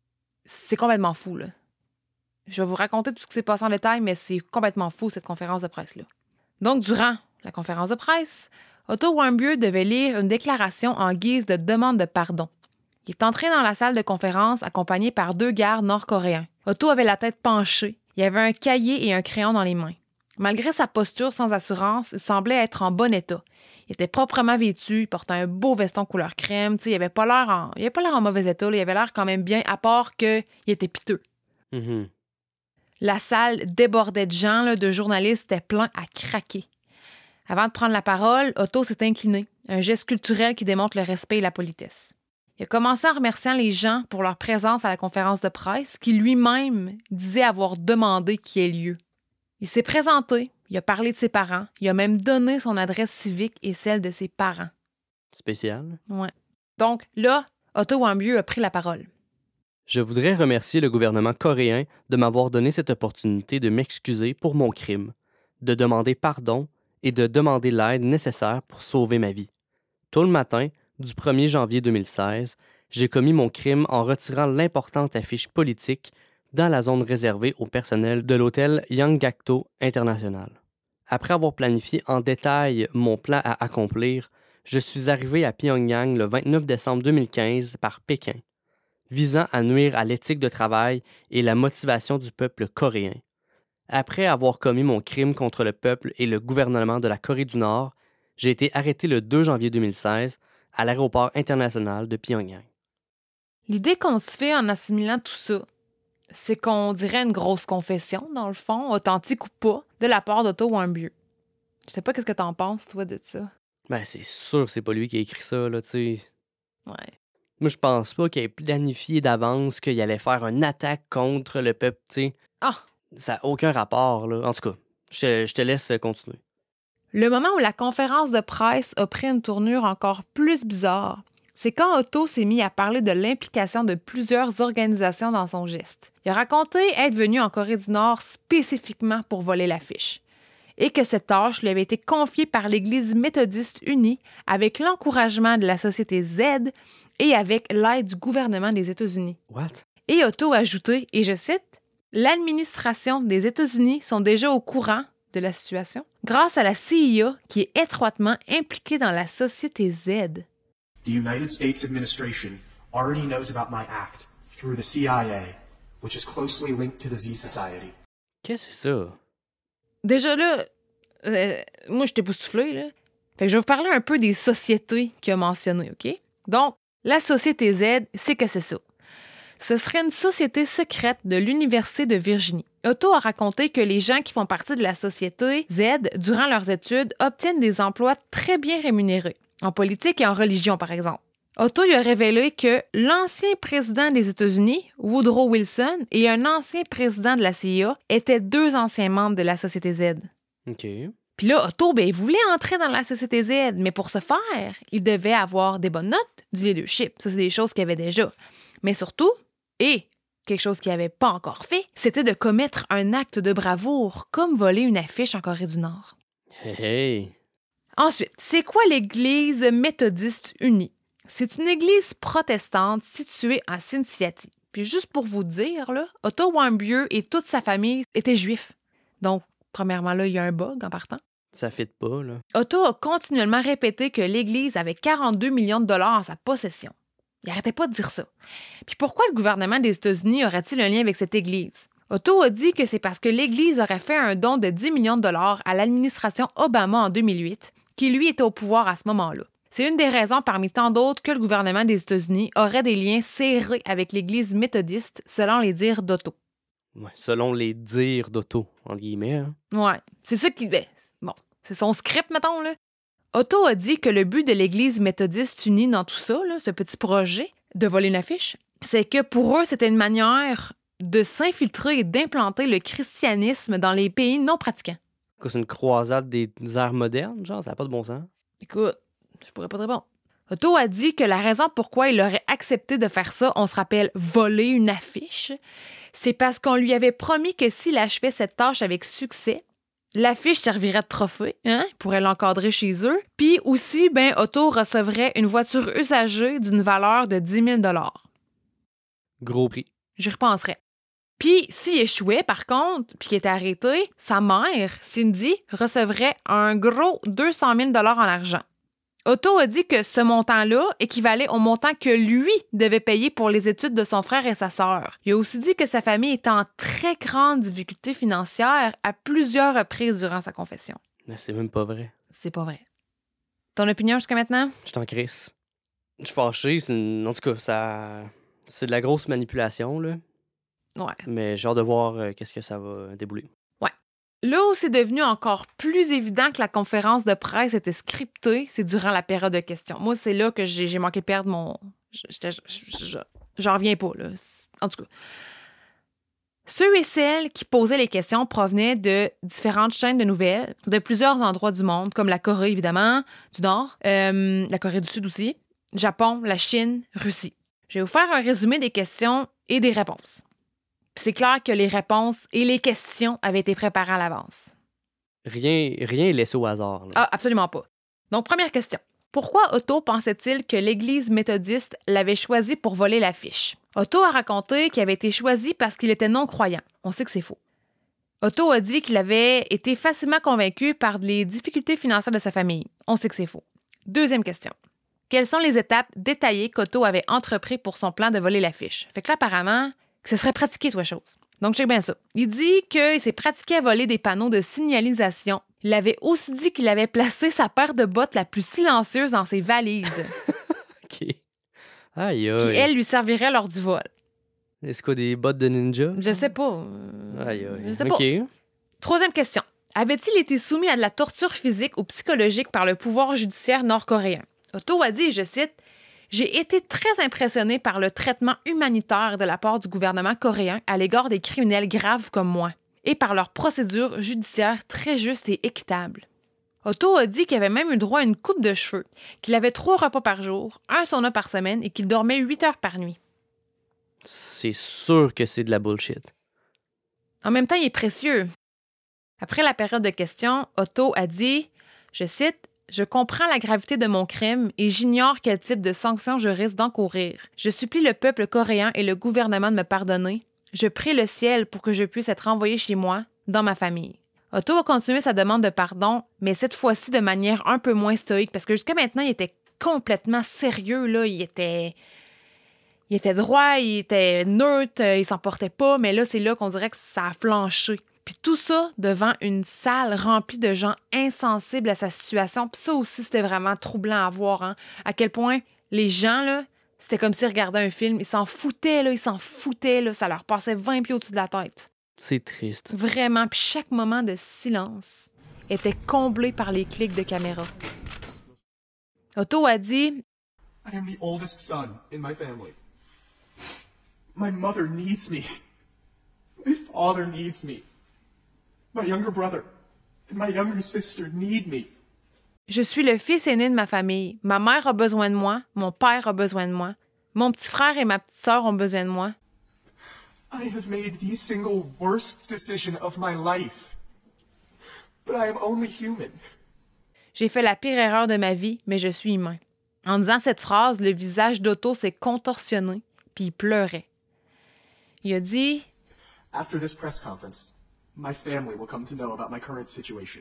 C'est complètement fou, là. Je vais vous raconter tout ce qui s'est passé en détail, mais c'est complètement fou, cette conférence de presse-là. Donc, durant la conférence de presse, Otto Warmbier devait lire une déclaration en guise de demande de pardon. Il est entré dans la salle de conférence accompagné par 2 gardes nord-coréens. Otto avait la tête penchée. Il avait un cahier et un crayon dans les mains. Malgré sa posture sans assurance, il semblait être en bon état. Il était proprement vêtu, il portait un beau veston couleur crème. Il avait pas l'air en mauvais état. Là. Il avait l'air quand même bien, à part qu'il était piteux. Mhm. La salle débordait de gens, là, de journalistes, était plein à craquer. Avant de prendre la parole, Otto s'est incliné, un geste culturel qui démontre le respect et la politesse. Il a commencé en remerciant les gens pour leur présence à la conférence de presse, qui lui-même disait avoir demandé qu'il y ait lieu. Il s'est présenté, il a parlé de ses parents, il a même donné son adresse civique et celle de ses parents. Spécial. Ouais. Donc là, Otto Warmbier a pris la parole. Je voudrais remercier le gouvernement coréen de m'avoir donné cette opportunité de m'excuser pour mon crime, de demander pardon et de demander l'aide nécessaire pour sauver ma vie. Tôt le matin, du 1er janvier 2016, j'ai commis mon crime en retirant l'importante affiche politique dans la zone réservée au personnel de l'hôtel Yanggakdo International. Après avoir planifié en détail mon plan à accomplir, je suis arrivé à Pyongyang le 29 décembre 2015 par Pékin, visant à nuire à l'éthique de travail et la motivation du peuple coréen. Après avoir commis mon crime contre le peuple et le gouvernement de la Corée du Nord, j'ai été arrêté le 2 janvier 2016 à l'aéroport international de Pyongyang. L'idée qu'on se fait en assimilant tout ça, c'est qu'on dirait une grosse confession, dans le fond, authentique ou pas, de la part d'Otto Warmbier. Je sais pas qu'est-ce que t'en penses, toi, de ça. Ben, c'est sûr que c'est pas lui qui a écrit ça, là, tu sais. Ouais. Moi, je pense pas qu'il ait planifié d'avance qu'il allait faire une attaque contre le peuple, tu sais. Ah! Ça n'a aucun rapport, là. En tout cas, je te laisse continuer. Le moment où la conférence de presse a pris une tournure encore plus bizarre, c'est quand Otto s'est mis à parler de l'implication de plusieurs organisations dans son geste. Il a raconté être venu en Corée du Nord spécifiquement pour voler l'affiche et que cette tâche lui avait été confiée par l'Église méthodiste unie avec l'encouragement de la société Z et avec l'aide du gouvernement des États-Unis. What? Et Otto a ajouté, et je cite, « L'administration des États-Unis sont déjà au courant de la situation grâce à la CIA qui est étroitement impliquée dans la société Z. » The United States administration already knows about my act through the CIA, which is closely linked to the Z Society. Qu'est-ce que c'est ça? Déjà là, moi je t'ai époustouflée, là. Fait que je vais vous parler un peu des sociétés qu'il a mentionnées, OK? Donc, la société Z, c'est que c'est ça. Ce serait une société secrète de l'Université de Virginie. Otto a raconté que les gens qui font partie de la société Z, durant leurs études, obtiennent des emplois très bien rémunérés, en politique et en religion, par exemple. Otto y a révélé que l'ancien président des États-Unis, Woodrow Wilson, et un ancien président de la CIA étaient 2 anciens membres de la société Z. OK. Puis là, Otto, il voulait entrer dans la société Z, mais pour ce faire, il devait avoir des bonnes notes, du leadership. Ça, c'est des choses qu'il avait déjà. Mais surtout, et quelque chose qu'il n'avait pas encore fait, c'était de commettre un acte de bravoure, comme voler une affiche en Corée du Nord. Hey! Ensuite, c'est quoi l'Église méthodiste unie? C'est une église protestante située en Cincinnati. Puis juste pour vous dire, là, Otto Warmbier et toute sa famille étaient juifs. Donc, premièrement, là, il y a un bug en partant. Ça fit pas, là. Otto a continuellement répété que l'Église avait 42 millions de dollars en sa possession. Il n'arrêtait pas de dire ça. Puis pourquoi le gouvernement des États-Unis aurait-il un lien avec cette Église? Otto a dit que c'est parce que l'Église aurait fait un don de 10 millions de dollars à l'administration Obama en 2008, qui lui était au pouvoir à ce moment-là. C'est une des raisons parmi tant d'autres que le gouvernement des États-Unis aurait des liens serrés avec l'Église méthodiste, selon les dires d'Otto. Ouais, selon les dires d'Otto, entre guillemets. Hein? Ouais, c'est ça qui... bon, c'est son script, mettons, là. Otto a dit que le but de l'Église méthodiste unie dans tout ça, là, ce petit projet de voler une affiche, c'est que pour eux, c'était une manière de s'infiltrer et d'implanter le christianisme dans les pays non pratiquants. C'est une croisade des ères modernes, genre, ça n'a pas de bon sens. Écoute, je pourrais pas te répondre. Otto a dit que la raison pourquoi il aurait accepté de faire ça, on se rappelle voler une affiche, c'est parce qu'on lui avait promis que s'il achevait cette tâche avec succès, l'affiche servirait de trophée, hein, il pourrait l'encadrer chez eux, puis aussi, Otto recevrait une voiture usagée d'une valeur de 10 000 $. Gros prix. J'y repenserais. Puis, s'il échouait, par contre, puis qu'il était arrêté, sa mère, Cindy, recevrait un gros 200 000 $ en argent. Otto a dit que ce montant-là équivalait au montant que lui devait payer pour les études de son frère et sa sœur. Il a aussi dit que sa famille était en très grande difficulté financière à plusieurs reprises durant sa confession. Mais c'est même pas vrai. C'est pas vrai. Ton opinion jusqu'à maintenant? Je t'en crisse. Je suis fâché. En tout cas, c'est de la grosse manipulation, là. Ouais. Mais j'ai hâte de voir qu'est-ce que ça va débouler. Ouais. Là où c'est devenu encore plus évident que la conférence de presse était scriptée, c'est durant la période de questions. Moi, c'est là que j'ai manqué perdre mon... J'en reviens pas, là. En tout cas. Ceux et celles qui posaient les questions provenaient de différentes chaînes de nouvelles, de plusieurs endroits du monde, comme la Corée, évidemment, du Nord, la Corée du Sud aussi, Japon, la Chine, Russie. Je vais vous faire un résumé des questions et des réponses. Puis c'est clair que les réponses et les questions avaient été préparées à l'avance. Rien est laissé au hasard, là. Ah, absolument pas. Donc, première question. Pourquoi Otto pensait-il que l'Église méthodiste l'avait choisi pour voler l'affiche? Otto a raconté qu'il avait été choisi parce qu'il était non-croyant. On sait que c'est faux. Otto a dit qu'il avait été facilement convaincu par les difficultés financières de sa famille. On sait que c'est faux. Deuxième question. Quelles sont les étapes détaillées qu'Otto avait entrepris pour son plan de voler l'affiche? Fait que là, apparemment, que ce serait pratiqué, toi, chose. Donc, check bien ça. Il dit qu'il s'est pratiqué à voler des panneaux de signalisation. Il avait aussi dit qu'il avait placé sa paire de bottes la plus silencieuse dans ses valises. OK. Aïe, aïe. Puis elle lui servirait lors du vol. Est-ce qu'il y a des bottes de ninja? Je sais pas. Aïe, aïe. Je sais pas. OK. Troisième question. Avait-il été soumis à de la torture physique ou psychologique par le pouvoir judiciaire nord-coréen? Otto a dit, je cite, « J'ai été très impressionné par le traitement humanitaire de la part du gouvernement coréen à l'égard des criminels graves comme moi et par leur procédure judiciaire très juste et équitable. » Otto a dit qu'il avait même eu droit à une coupe de cheveux, qu'il avait 3 repas par jour, 1 sauna par semaine et qu'il dormait 8 heures par nuit. C'est sûr que c'est de la bullshit. En même temps, il est précieux. Après la période de questions, Otto a dit, je cite, « Je comprends la gravité de mon crime et j'ignore quel type de sanctions je risque d'encourir. Je supplie le peuple coréen et le gouvernement de me pardonner. Je prie le ciel pour que je puisse être renvoyé chez moi, dans ma famille. » Otto a continué sa demande de pardon, mais cette fois-ci de manière un peu moins stoïque, parce que jusqu'à maintenant, il était complètement sérieux, là. Il était droit, il était neutre, il s'en portait pas, mais là, c'est là qu'on dirait que ça a flanché. Puis tout ça devant une salle remplie de gens insensibles à sa situation. Puis ça aussi, c'était vraiment troublant à voir, hein. À quel point les gens, là, c'était comme s'ils regardaient un film. Ils s'en foutaient, là. Ça leur passait 20 pieds au-dessus de la tête. C'est triste. Vraiment. Puis chaque moment de silence était comblé par les clics de caméra. Otto a dit, I am the oldest son in my family. My mother needs me. My father needs me. My younger brother and my younger sister need me. je suis le fils aîné de ma famille. Ma mère a besoin de moi. Mon père a besoin de moi. Mon petit frère et ma petite sœur ont besoin de moi. I have made the single worst decision of my life. But I am only human. J'ai fait la pire erreur de ma vie, mais je suis humain. En disant cette phrase, le visage d'Otto s'est contorsionné, puis il pleurait. Il a dit « After this press conference, my family will come to know about my current situation.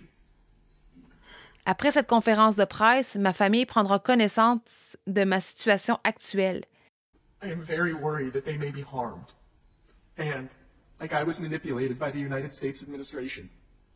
Après cette conférence de presse, ma famille prendra connaissance de ma situation actuelle. I am very worried that they may be harmed. And, like I was manipulated by the United States administration.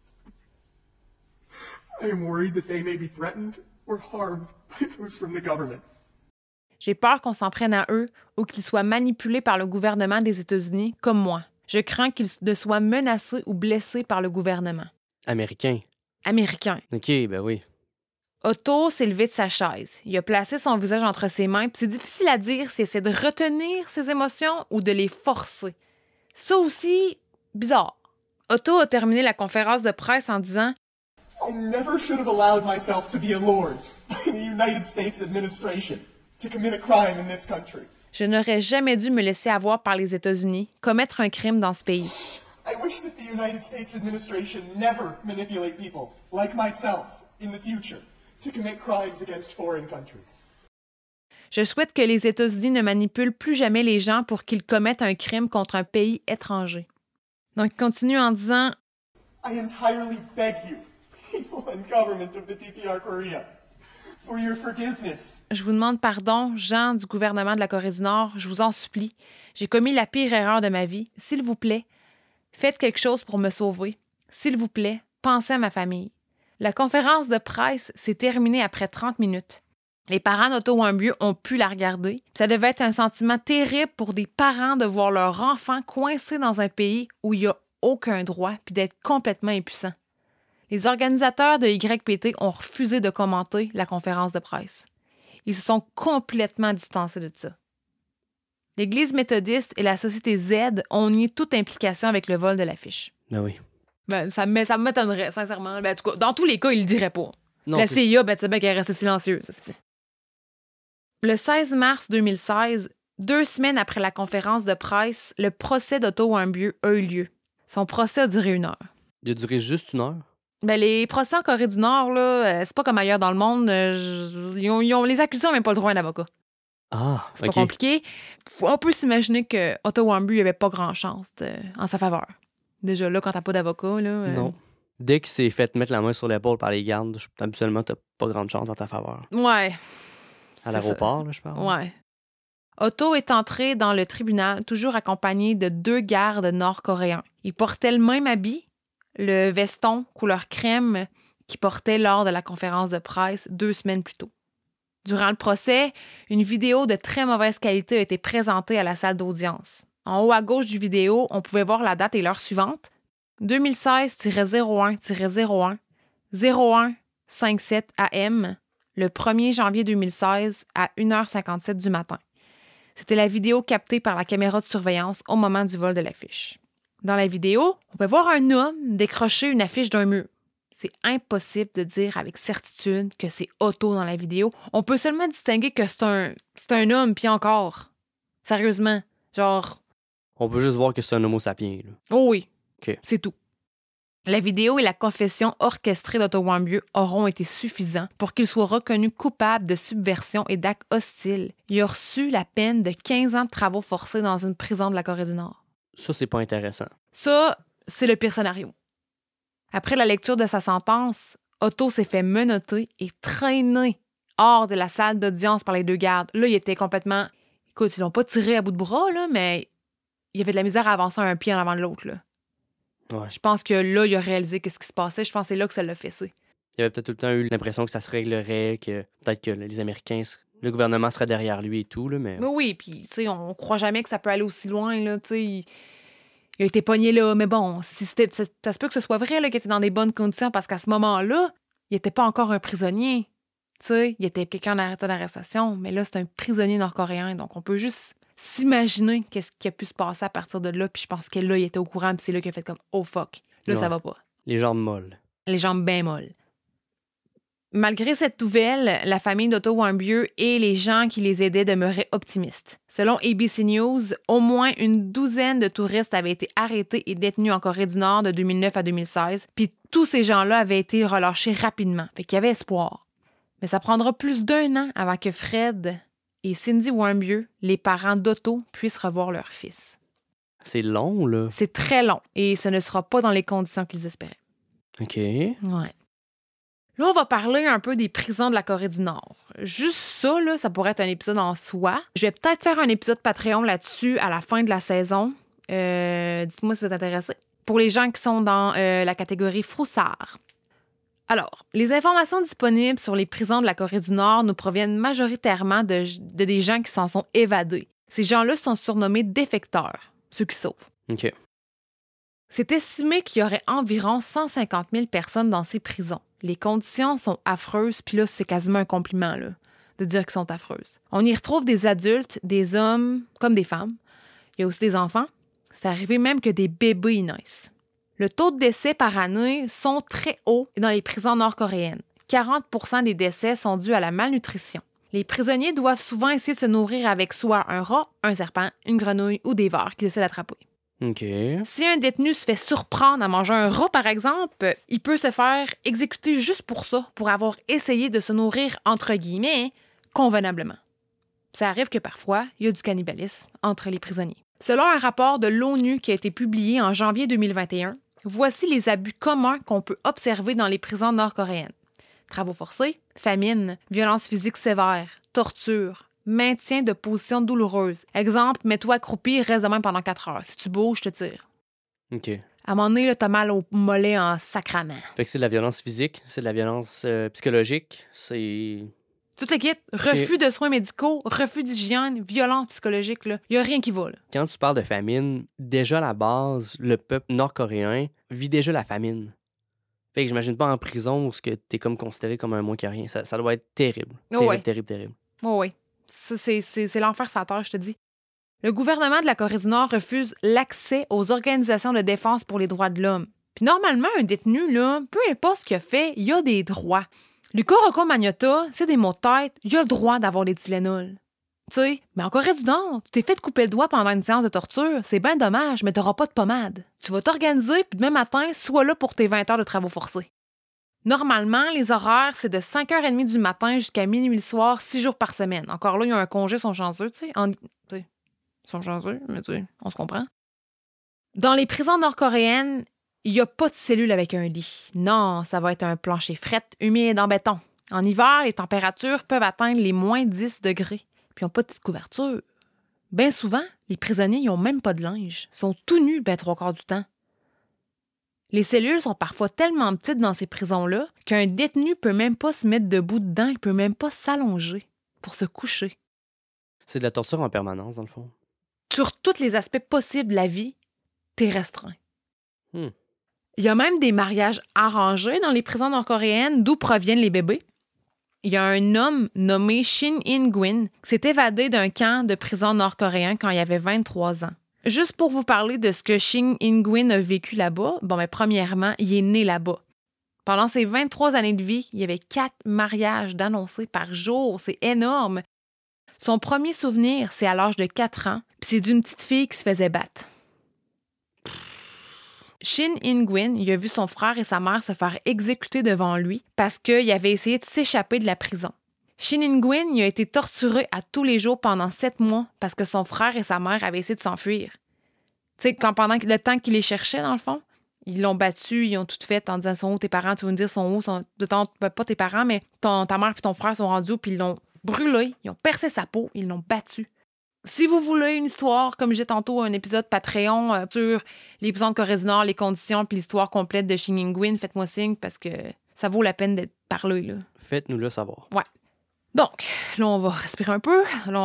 I am worried that they may be threatened or harmed by those from the government. J'ai peur qu'on s'en prenne à eux ou qu'ils soient manipulés par le gouvernement des États-Unis, comme moi. Je crains qu'ils ne soient menacés ou blessés par le gouvernement. » Américain. Américain. OK, ben oui. Otto s'est levé de sa chaise. Il a placé son visage entre ses mains, puis c'est difficile à dire s'il essaie de retenir ses émotions ou de les forcer. Ça aussi, bizarre. Otto a terminé la conférence de presse en disant I never should have allowed myself to be allured by the United States administration to commit a crime in this country. Je n'aurais jamais dû me laisser avoir par les États-Unis, commettre un crime dans ce pays. I wish that the United States administration never manipulate people like myself in the future to commit crimes against foreign countries. Je souhaite que les États-Unis ne manipulent plus jamais les gens pour qu'ils commettent un crime contre un pays étranger. Donc, il continue en disant « I entirely beg you, people and government of the DPR Korea, for your forgiveness. » Je vous demande pardon, gens du gouvernement de la Corée du Nord, je vous en supplie. J'ai commis la pire erreur de ma vie. S'il vous plaît, faites quelque chose pour me sauver. S'il vous plaît, pensez à ma famille. La conférence de presse s'est terminée après 30 minutes. Les parents d'Otto Warmbier ont pu la regarder. Ça devait être un sentiment terrible pour des parents de voir leur enfant coincé dans un pays où il n'y a aucun droit puis d'être complètement impuissant. Les organisateurs de YPT ont refusé de commenter la conférence de presse. Ils se sont complètement distancés de ça. L'Église méthodiste et la Société Z ont nié toute implication avec le vol de l'affiche. Ben oui. Ça m'étonnerait, sincèrement. En tout cas, dans tous les cas, ils le diraient pas. Non, La CIA, tu sais bien qu'elle est restée silencieuse. Le 16 mars 2016, 2 semaines après la conférence de presse, le procès d'Otto Warmbier a eu lieu. Son procès a duré 1 heure. Il a duré juste 1 heure? Les procès en Corée du Nord, là, c'est pas comme ailleurs dans le monde. Les accusés n'ont même pas le droit à un avocat. Ah, C'est pas compliqué. On peut s'imaginer que Otto Warmbier n'avait pas grand-chance en sa faveur. Déjà, là, quand t'as pas d'avocat, là... Non. Dès qu'il s'est fait mettre la main sur l'épaule par les gardes, habituellement, t'as pas grande chance en ta faveur. Ouais. À l'aéroport, là, je parle. Ouais. Otto est entré dans le tribunal, toujours accompagné de 2 gardes nord-coréens. Il portait le même habit, le veston couleur crème qu'il portait lors de la conférence de presse 2 semaines plus tôt. Durant le procès, une vidéo de très mauvaise qualité a été présentée à la salle d'audience. En haut à gauche du vidéo, on pouvait voir la date et l'heure suivante. 2016-01-01 0157 AM, le 1er janvier 2016 à 1h57 du matin. C'était la vidéo captée par la caméra de surveillance au moment du vol de l'affiche. Dans la vidéo, on peut voir un homme décrocher une affiche d'un mur. C'est impossible de dire avec certitude que c'est Otto dans la vidéo. On peut seulement distinguer que c'est un homme, puis encore. Sérieusement, genre... On peut juste voir que c'est un homo sapiens, là. Oh oui, OK. c'est tout. La vidéo et la confession orchestrée d'Otto Warmbier auront été suffisants pour qu'il soit reconnu coupable de subversion et d'actes hostiles. Il a reçu la peine de 15 ans de travaux forcés dans une prison de la Corée du Nord. Ça, c'est pas intéressant. Ça, c'est le pire scénario. Après la lecture de sa sentence, Otto s'est fait menotter et traîner hors de la salle d'audience par les 2 gardes. Là, il était complètement... Écoute, ils l'ont pas tiré à bout de bras, là, mais il y avait de la misère à avancer un pied en avant de l'autre, là. Ouais. Je pense que là, il a réalisé qu'est-ce qui se passait. Je pense que c'est là que ça l'a fessé. Il avait peut-être tout le temps eu l'impression que ça se réglerait, que peut-être que les Américains, le gouvernement serait derrière lui et tout, là, mais... Mais oui, puis, tu sais, on croit jamais que ça peut aller aussi loin, là, tu sais. Il a été pogné là, mais bon, ça se peut que ce soit vrai, là, qu'il était dans des bonnes conditions, parce qu'à ce moment-là, il était pas encore un prisonnier, tu sais. Il était quelqu'un en état d'arrestation, mais là, c'est un prisonnier nord-coréen, donc on peut juste s'imaginer qu'est-ce qui a pu se passer à partir de là, puis je pense que là, il était au courant, puis c'est là qu'il a fait comme « Oh fuck, là, ça va pas ». Les jambes molles. Les jambes bien molles. Malgré cette nouvelle, la famille d'Otto Warmbier et les gens qui les aidaient demeuraient optimistes. Selon ABC News, au moins une 12aine de touristes avaient été arrêtés et détenus en Corée du Nord de 2009 à 2016, puis tous ces gens-là avaient été relâchés rapidement, fait qu'il y avait espoir. Mais ça prendra plus d'1 an avant que Fred et Cindy Warmbier, les parents d'Otto, puissent revoir leur fils. C'est long, là. C'est très long et ce ne sera pas dans les conditions qu'ils espéraient. OK. Ouais. Là, on va parler un peu des prisons de la Corée du Nord. Juste ça, là, ça pourrait être un épisode en soi. Je vais peut-être faire un épisode Patreon là-dessus à la fin de la saison. Dites-moi si vous êtes intéressés. Pour les gens qui sont dans la catégorie froussard. Alors, les informations disponibles sur les prisons de la Corée du Nord nous proviennent majoritairement de des gens qui s'en sont évadés. Ces gens-là sont surnommés défecteurs, ceux qui sauvent. OK. C'est estimé qu'il y aurait environ 150 000 personnes dans ces prisons. Les conditions sont affreuses, puis là, c'est quasiment un compliment, là, de dire qu'elles sont affreuses. On y retrouve des adultes, des hommes comme des femmes. Il y a aussi des enfants. C'est arrivé même que des bébés y naissent. Le taux de décès par année sont très hauts dans les prisons nord-coréennes. 40% des décès sont dus à la malnutrition. Les prisonniers doivent souvent essayer de se nourrir avec soit un rat, un serpent, une grenouille ou des vers qu'ils essaient d'attraper. OK. Si un détenu se fait surprendre à manger un rat, par exemple, il peut se faire exécuter juste pour ça, pour avoir essayé de se nourrir, entre guillemets, convenablement. Ça arrive que parfois, il y a du cannibalisme entre les prisonniers. Selon un rapport de l'ONU qui a été publié en janvier 2021, voici les abus communs qu'on peut observer dans les prisons nord-coréennes. Travaux forcés, famine, violences physiques sévères, torture, maintien de positions douloureuses. Exemple, mets-toi accroupi et reste de même pendant 4 heures. Si tu bouges, je te tire. OK. À un moment donné, là, t'as mal au mollet en sacrament. Fait que c'est de la violence physique, c'est de la violence psychologique, c'est... Tout le kit, refus de soins médicaux, refus d'hygiène, violence psychologique, il n'y a rien qui va. Là. Quand tu parles de famine, déjà à la base, le peuple nord-coréen vit déjà la famine. Fait que j'imagine pas en prison où t'es comme considéré comme un moins que rien. Ça doit être terrible. Oh ouais. Terrible. Oh oui, c'est l'enfer sur la terre, je te dis. Le gouvernement de la Corée du Nord refuse l'accès aux organisations de défense pour les droits de l'homme. Puis normalement, un détenu, là, peu importe ce qu'il a fait, il a des droits. Le Kuroko Magnota, c'est des maux de tête, il a le droit d'avoir des Tylenol. Tu sais, mais en Corée du Nord, tu t'es fait couper le doigt pendant une séance de torture, c'est bien dommage, mais t'auras pas de pommade. Tu vas t'organiser, puis demain matin, sois là pour tes 20 heures de travaux forcés. Normalement, les horaires, c'est de 5h30 du matin jusqu'à minuit le soir, 6 jours par semaine. Encore là, il y a un congé, ils sont chanceux, tu sais. Ils sont chanceux, mais tu sais, on se comprend. Dans les prisons nord-coréennes, il n'y a pas de cellule avec un lit. Non, ça va être un plancher fret, humide en béton. En hiver, les températures peuvent atteindre les moins 10 degrés. Puis ils n'ont pas de petite couverture. Bien souvent, les prisonniers, ils n'ont même pas de linge. Ils sont tout nus, 3/4 du temps. Les cellules sont parfois tellement petites dans ces prisons-là qu'un détenu peut même pas se mettre debout dedans, il peut même pas s'allonger pour se coucher. C'est de la torture en permanence, dans le fond. Sur tous les aspects possibles de la vie, t'es restreint. Il y a même des mariages arrangés dans les prisons nord-coréennes d'où proviennent les bébés. Il y a un homme nommé Shin In-gwin qui s'est évadé d'un camp de prison nord-coréen quand il avait 23 ans. Juste pour vous parler de ce que Shin In-gwin a vécu là-bas, premièrement, il est né là-bas. Pendant ses 23 années de vie, il y avait 4 mariages d'annoncés par jour. C'est énorme. Son premier souvenir, c'est à l'âge de 4 ans, puis c'est d'une petite fille qui se faisait battre. Shin In-gwin, il a vu son frère et sa mère se faire exécuter devant lui parce qu'il avait essayé de s'échapper de la prison. Shin In-gwin, il a été torturé à tous les jours pendant 7 mois parce que son frère et sa mère avaient essayé de s'enfuir. Tu sais, pendant le temps qu'ils les cherchaient, dans le fond, ils l'ont battu, ils ont tout fait en disant « Sont où tes parents? » Tu vas me dire « Sont où? » Pas tes parents, mais ta mère et ton frère sont rendus où, puis ils l'ont brûlé, ils ont percé sa peau, ils l'ont battu. Si vous voulez une histoire, comme j'ai tantôt un épisode Patreon sur les prisons de Corée du Nord, les conditions puis l'histoire complète de Shin In-gwin, faites-moi signe parce que ça vaut la peine d'être parlé. Là. Faites-nous-le savoir. Ouais. Donc, là, on va respirer un peu.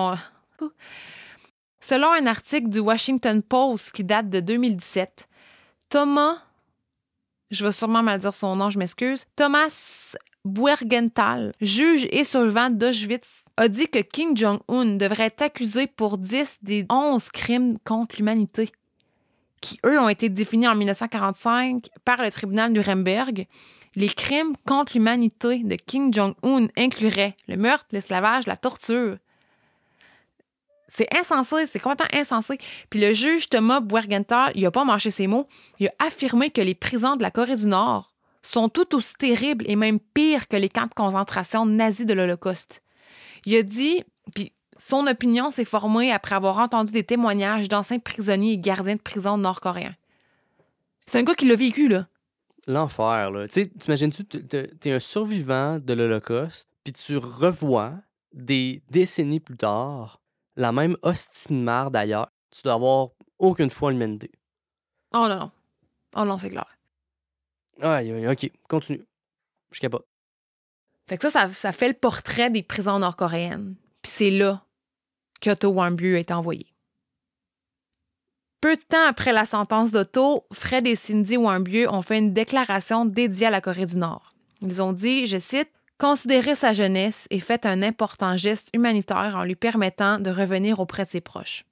Selon un article du Washington Post qui date de 2017, Thomas, je vais sûrement mal dire son nom, je m'excuse, Thomas Buergenthal, juge et survivant d'Auschwitz, a dit que Kim Jong-un devrait être accusé pour 10 des 11 crimes contre l'humanité, qui, eux, ont été définis en 1945 par le tribunal Nuremberg. Les crimes contre l'humanité de Kim Jong-un incluraient le meurtre, l'esclavage, la torture. C'est insensé, c'est complètement insensé. Puis le juge Thomas Buergenthal, il n'a pas mâché ses mots, il a affirmé que les prisons de la Corée du Nord sont tout aussi terribles et même pires que les camps de concentration nazis de l'Holocauste. Il a dit, puis son opinion s'est formée après avoir entendu des témoignages d'anciens prisonniers et gardiens de prison nord-coréens. C'est un gars qui l'a vécu, là. L'enfer, là. Tu sais, t'imagines-tu, t'es un survivant de l'Holocauste, puis tu revois des décennies plus tard la même hostie de marde d'ailleurs. Tu dois avoir aucune foi en l'humanité. Oh non. Oh non, c'est clair. Aïe, OK, continue. Je capote. Fait que ça fait le portrait des prisons nord-coréennes. Puis c'est là qu'Otto Warmbier a été envoyé. Peu de temps après la sentence d'Otto, Fred et Cindy Warmbier ont fait une déclaration dédiée à la Corée du Nord. Ils ont dit, je cite, « Considérez sa jeunesse et faites un important geste humanitaire en lui permettant de revenir auprès de ses proches. »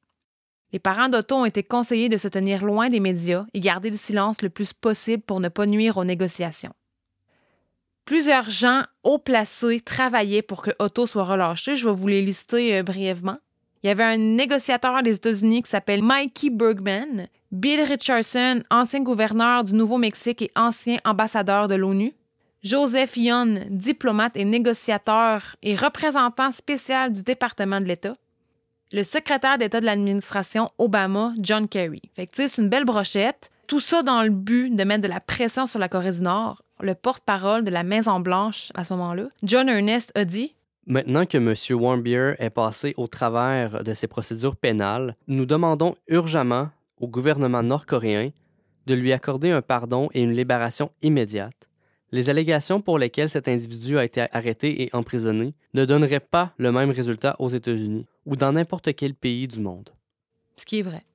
Les parents d'Otto ont été conseillés de se tenir loin des médias et garder le silence le plus possible pour ne pas nuire aux négociations. Plusieurs gens haut placés travaillaient pour que Otto soit relâché. Je vais vous les lister brièvement. Il y avait un négociateur des États-Unis qui s'appelle Mikey Bergman, Bill Richardson, ancien gouverneur du Nouveau-Mexique et ancien ambassadeur de l'ONU, Joseph Young, diplomate et négociateur et représentant spécial du département de l'État, le secrétaire d'État de l'administration Obama, John Kerry. Fait que, c'est une belle brochette. Tout ça dans le but de mettre de la pression sur la Corée du Nord. Le porte-parole de la Maison-Blanche à ce moment-là, John Earnest, a dit « Maintenant que M. Warmbier est passé au travers de ses procédures pénales, nous demandons urgemment au gouvernement nord-coréen de lui accorder un pardon et une libération immédiate. Les allégations pour lesquelles cet individu a été arrêté et emprisonné ne donneraient pas le même résultat aux États-Unis ou dans n'importe quel pays du monde. » Ce qui est vrai.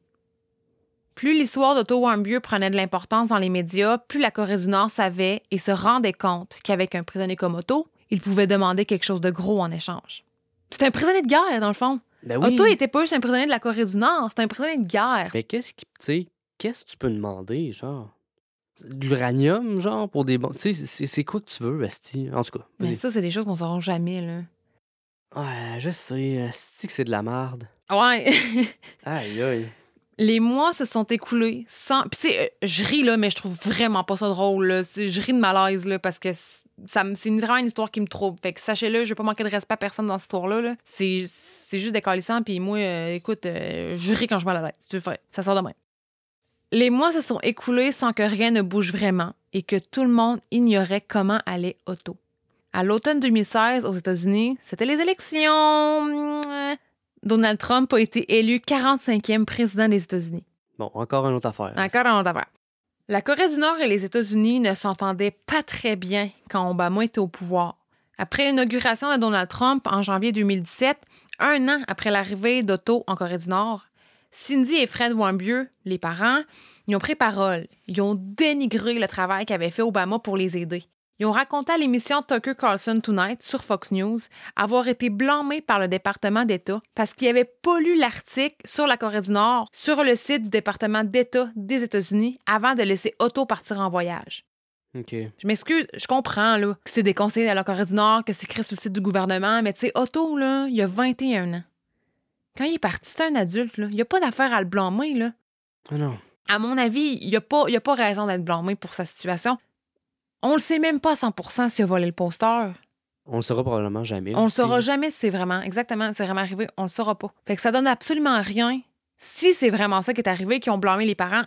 Plus l'histoire d'Otto Warmbier prenait de l'importance dans les médias, plus la Corée du Nord savait et se rendait compte qu'avec un prisonnier comme Otto, il pouvait demander quelque chose de gros en échange. C'était un prisonnier de guerre, dans le fond. Ben oui. Otto n'était pas juste un prisonnier de la Corée du Nord, c'était un prisonnier de guerre. Mais qu'est-ce que tu peux demander, genre? De l'uranium, genre, pour des bons... Tu sais, c'est quoi que tu veux, esti? En tout cas, Mais vas-y. ça, c'est des choses qu'on ne saura jamais, là. Ouais, je sais, esti que c'est de la merde. Ouais. Aïe, aïe. Les mois se sont écoulés sans... Puis tu sais, je ris, là, mais je trouve vraiment pas ça drôle, là. Je ris de malaise, là, parce que c'est vraiment une histoire qui me trouble. Fait que sachez-le, je vais pas manquer de respect à personne dans cette histoire-là, là. C'est juste décalissant, puis moi, écoute, je ris quand je me la tête. C'est vrai, ça sort de même. Les mois se sont écoulés sans que rien ne bouge vraiment et que tout le monde ignorait comment allait Otto. À l'automne 2016, aux États-Unis, c'était les élections. Donald Trump a été élu 45e président des États-Unis. Bon, encore une autre affaire. Encore une autre affaire. La Corée du Nord et les États-Unis ne s'entendaient pas très bien quand Obama était au pouvoir. Après l'inauguration de Donald Trump en janvier 2017, un an après l'arrivée d'Otto en Corée du Nord, Cindy et Fred Warmbier, les parents, ils ont pris parole. Ils ont dénigré le travail qu'avait fait Obama pour les aider. Ils ont raconté à l'émission Tucker Carlson Tonight sur Fox News avoir été blâmés par le département d'État parce qu'ils n'avaient pas lu l'article sur la Corée du Nord sur le site du département d'État des États-Unis avant de laisser Otto partir en voyage. OK. Je m'excuse, je comprends là, que c'est des conseillers de la Corée du Nord, que c'est écrit sur le site du gouvernement, mais tu sais, Otto, là, il a 21 ans. Quand il est parti, c'est un adulte, là. Il n'y a pas d'affaire à le blâmer, là. Ah non. À mon avis, il n'y a pas raison d'être blâmé pour sa situation. On le sait même pas à 100% s'il a volé le poster. On le saura probablement jamais. On le aussi. saura jamais si c'est vraiment, exactement, c'est vraiment arrivé. On le saura pas. Fait que ça donne absolument rien. Si c'est vraiment ça qui est arrivé, qui ont blâmé les parents,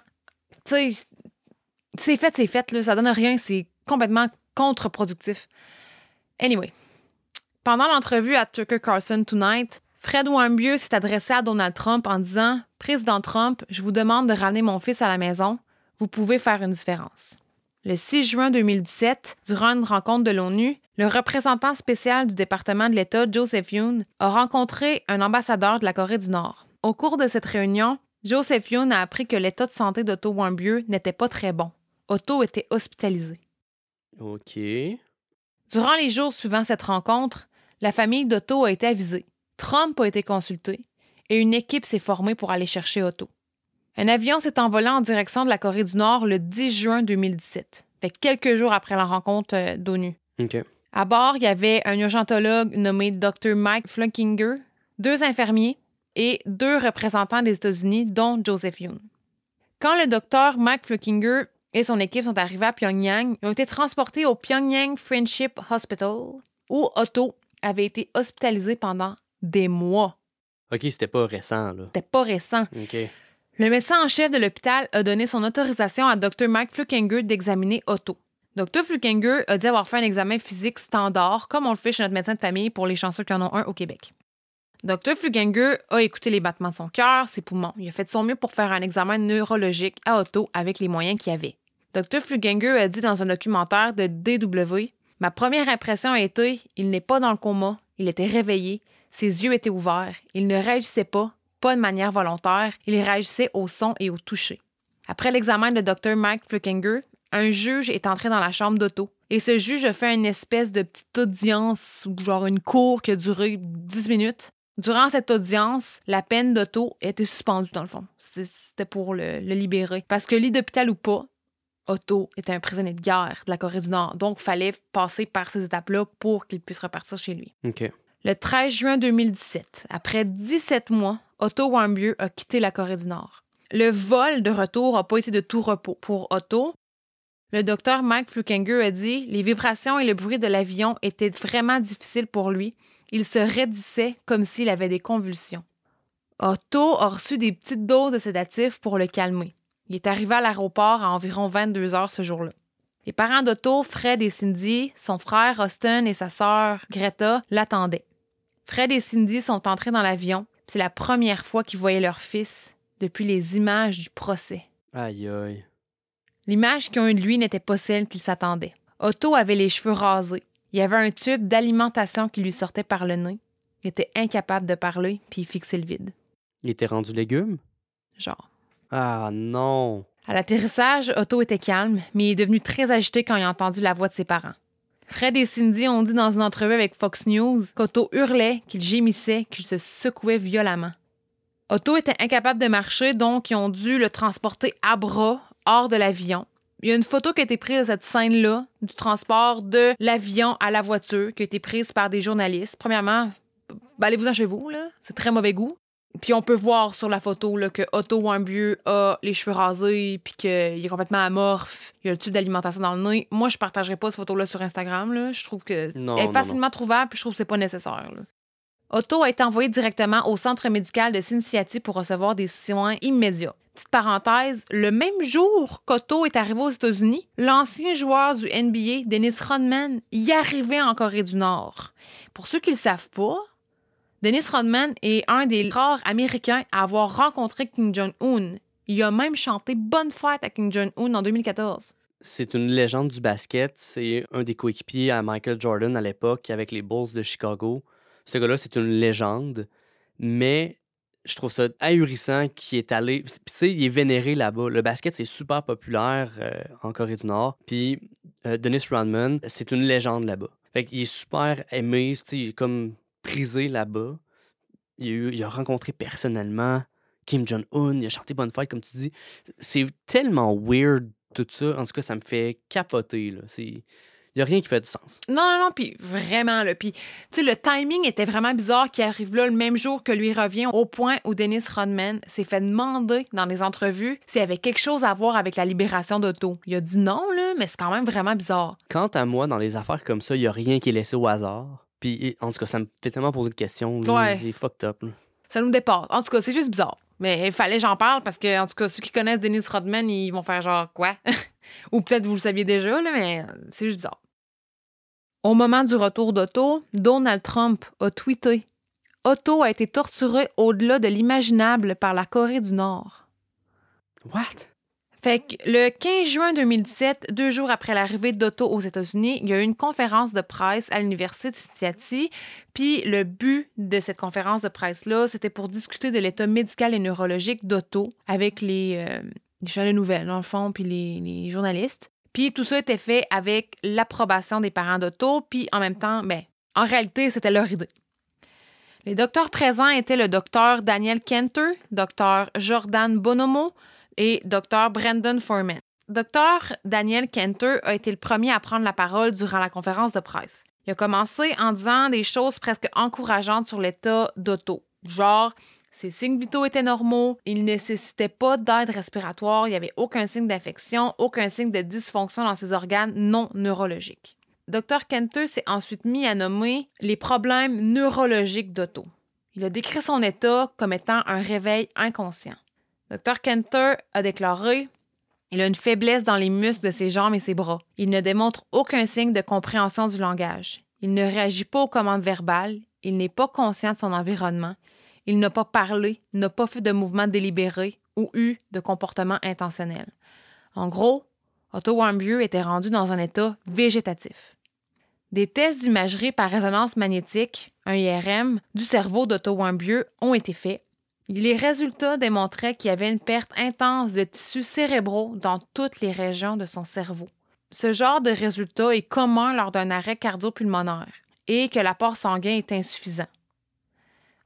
tu sais, c'est fait, là. Ça donne rien. C'est complètement contre-productif. Anyway. Pendant l'entrevue à Tucker Carlson Tonight, Fred Warmbier s'est adressé à Donald Trump en disant « Président Trump, je vous demande de ramener mon fils à la maison. Vous pouvez faire une différence. » Le 6 juin 2017, durant une rencontre de l'ONU, le représentant spécial du département de l'État, Joseph Young, a rencontré un ambassadeur de la Corée du Nord. Au cours de cette réunion, Joseph Young a appris que l'état de santé d'Otto Warmbier n'était pas très bon. Otto était hospitalisé. OK. Durant les jours suivant cette rencontre, la famille d'Otto a été avisée. Trump a été consulté et une équipe s'est formée pour aller chercher Otto. Un avion s'est envolé en direction de la Corée du Nord le 10 juin 2017, fait quelques jours après la rencontre d'ONU. OK. À bord, il y avait un urgentologue nommé Dr. Mike Flukinger, 2 infirmiers et 2 représentants des États-Unis, dont Joseph Young. Quand le docteur Mike Flukinger et son équipe sont arrivés à Pyongyang, ils ont été transportés au Pyongyang Friendship Hospital, où Otto avait été hospitalisé pendant des mois. OK, c'était pas récent, là. C'était pas récent. OK. Le médecin en chef de l'hôpital a donné son autorisation à Dr. Mike Flukinger d'examiner Otto. Dr. Flukinger a dit avoir fait un examen physique standard, comme on le fait chez notre médecin de famille pour les chanceux qui en ont un au Québec. Dr. Flukinger a écouté les battements de son cœur, ses poumons. Il a fait de son mieux pour faire un examen neurologique à Otto avec les moyens qu'il avait. Dr. Flukinger a dit dans un documentaire de DW « Ma première impression a été, il n'est pas dans le coma, il était réveillé, ses yeux étaient ouverts, il ne réagissait pas de manière volontaire, il réagissait au son et au toucher. » Après l'examen de Dr. Mike Flukinger, un juge est entré dans la chambre d'Otto et ce juge a fait une espèce de petite audience ou genre une cour qui a duré 10 minutes Durant cette audience, la peine d'Otto était suspendue, dans le fond. C'était pour le libérer. Parce que lit d'hôpital ou pas, Otto était un prisonnier de guerre de la Corée du Nord. Donc, il fallait passer par ces étapes-là pour qu'il puisse repartir chez lui. OK. Le 13 juin 2017, après 17 mois, Otto Warmbier a quitté la Corée du Nord. Le vol de retour n'a pas été de tout repos. Pour Otto, le docteur Mike Flukinger a dit « Les vibrations et le bruit de l'avion étaient vraiment difficiles pour lui. Il se raidissait comme s'il avait des convulsions. » Otto a reçu des petites doses de sédatifs pour le calmer. Il est arrivé à l'aéroport à environ 22 heures ce jour-là. Les parents d'Otto, Fred et Cindy, son frère Austin et sa sœur Greta l'attendaient. Fred et Cindy sont entrés dans l'avion. C'est la première fois qu'ils voyaient leur fils depuis les images du procès. Aïe, aïe. L'image qu'ils ont eue de lui n'était pas celle qu'ils s'attendaient. Otto avait les cheveux rasés. Il y avait un tube d'alimentation qui lui sortait par le nez. Il était incapable de parler, puis il fixait le vide. Il était rendu légume? Genre. Ah non! À l'atterrissage, Otto était calme, mais il est devenu très agité quand il a entendu la voix de ses parents. Fred et Cindy ont dit dans une entrevue avec Fox News qu'Otto hurlait, qu'il gémissait, qu'il se secouait violemment. Otto était incapable de marcher, donc ils ont dû le transporter à bras hors de l'avion. Il y a une photo qui a été prise de cette scène-là, du transport de l'avion à la voiture, qui a été prise par des journalistes. Premièrement, allez-vous-en chez vous, là. C'est très mauvais goût. Puis on peut voir sur la photo là, que Otto Warmbier a les cheveux rasés puis qu'il est complètement amorphe. Il a le tube d'alimentation dans le nez. Moi, je partagerai pas cette photo-là sur Instagram. Là. Je trouve qu'elle est facilement trouvable puis je trouve que c'est pas nécessaire. Là. Otto a été envoyé directement au centre médical de Cincinnati pour recevoir des soins immédiats. Petite parenthèse, le même jour qu'Otto est arrivé aux États-Unis, l'ancien joueur du NBA, Dennis Rodman, y arrivait en Corée du Nord. Pour ceux qui le savent pas, Dennis Rodman est un des rares Américains à avoir rencontré Kim Jong-un. Il a même chanté « Bonne fête » à Kim Jong-un en 2014. C'est une légende du basket. C'est un des coéquipiers à Michael Jordan à l'époque avec les Bulls de Chicago. Ce gars-là, c'est une légende. Mais je trouve ça ahurissant qu'il est allé... Puis tu sais, il est vénéré là-bas. Le basket, c'est super populaire en Corée du Nord. Puis Dennis Rodman, c'est une légende là-bas. Fait qu'il est super aimé. Tu sais, il est comme... prisé là-bas. Il a rencontré personnellement Kim Jong-un, il a chanté Bonne fête, comme tu dis. C'est tellement weird, tout ça. En tout cas, ça me fait capoter. Là. Il n'y a rien qui fait du sens. Non, puis vraiment. Là. Puis, tu sais, le timing était vraiment bizarre qu'il arrive là le même jour que lui revient, au point où Dennis Rodman s'est fait demander dans les entrevues s'il y avait quelque chose à voir avec la libération d'Otto. Il a dit non, là, mais c'est quand même vraiment bizarre. Quant à moi, dans les affaires comme ça, il n'y a rien qui est laissé au hasard. Puis, en tout cas, ça me fait tellement poser de questions. Là. Ouais. C'est fucked up. Là. Ça nous dépasse. En tout cas, c'est juste bizarre. Mais il fallait que j'en parle parce que, en tout cas, ceux qui connaissent Dennis Rodman, ils vont faire genre quoi? Ou peut-être vous le saviez déjà, là, mais c'est juste bizarre. Au moment du retour d'Otto, Donald Trump a tweeté « Otto a été torturé au-delà de l'imaginable par la Corée du Nord. » What? Fait que le 15 juin 2017, 2 jours après l'arrivée d'Otto aux États-Unis, il y a eu une conférence de presse à l'Université de Cincinnati. Puis le but de cette conférence de presse-là, c'était pour discuter de l'état médical et neurologique d'Otto avec les chaînes de nouvelles, dans le fond, puis les journalistes. Puis tout ça était fait avec l'approbation des parents d'Otto, puis en même temps, en réalité, c'était leur idée. Les docteurs présents étaient le docteur Daniel Kenter, docteur Jordan Bonomo, et Dr. Brandon Foreman. Dr. Daniel Kenter a été le premier à prendre la parole durant la conférence de presse. Il a commencé en disant des choses presque encourageantes sur l'état d'Otto. Genre, ses signes vitaux étaient normaux, il ne nécessitait pas d'aide respiratoire, il n'y avait aucun signe d'infection, aucun signe de dysfonction dans ses organes non neurologiques. Dr. Kenter s'est ensuite mis à nommer les problèmes neurologiques d'Otto. Il a décrit son état comme étant un réveil inconscient. Dr. Kenter a déclaré « Il a une faiblesse dans les muscles de ses jambes et ses bras. Il ne démontre aucun signe de compréhension du langage. Il ne réagit pas aux commandes verbales. Il n'est pas conscient de son environnement. Il n'a pas parlé, n'a pas fait de mouvements délibérés ou eu de comportement intentionnel. En gros, Otto Warmbier était rendu dans un état végétatif. » Des tests d'imagerie par résonance magnétique, un IRM, du cerveau d'Otto Warmbier ont été faits. Les résultats démontraient qu'il y avait une perte intense de tissus cérébraux dans toutes les régions de son cerveau. Ce genre de résultat est commun lors d'un arrêt cardio-pulmonaire et que l'apport sanguin est insuffisant.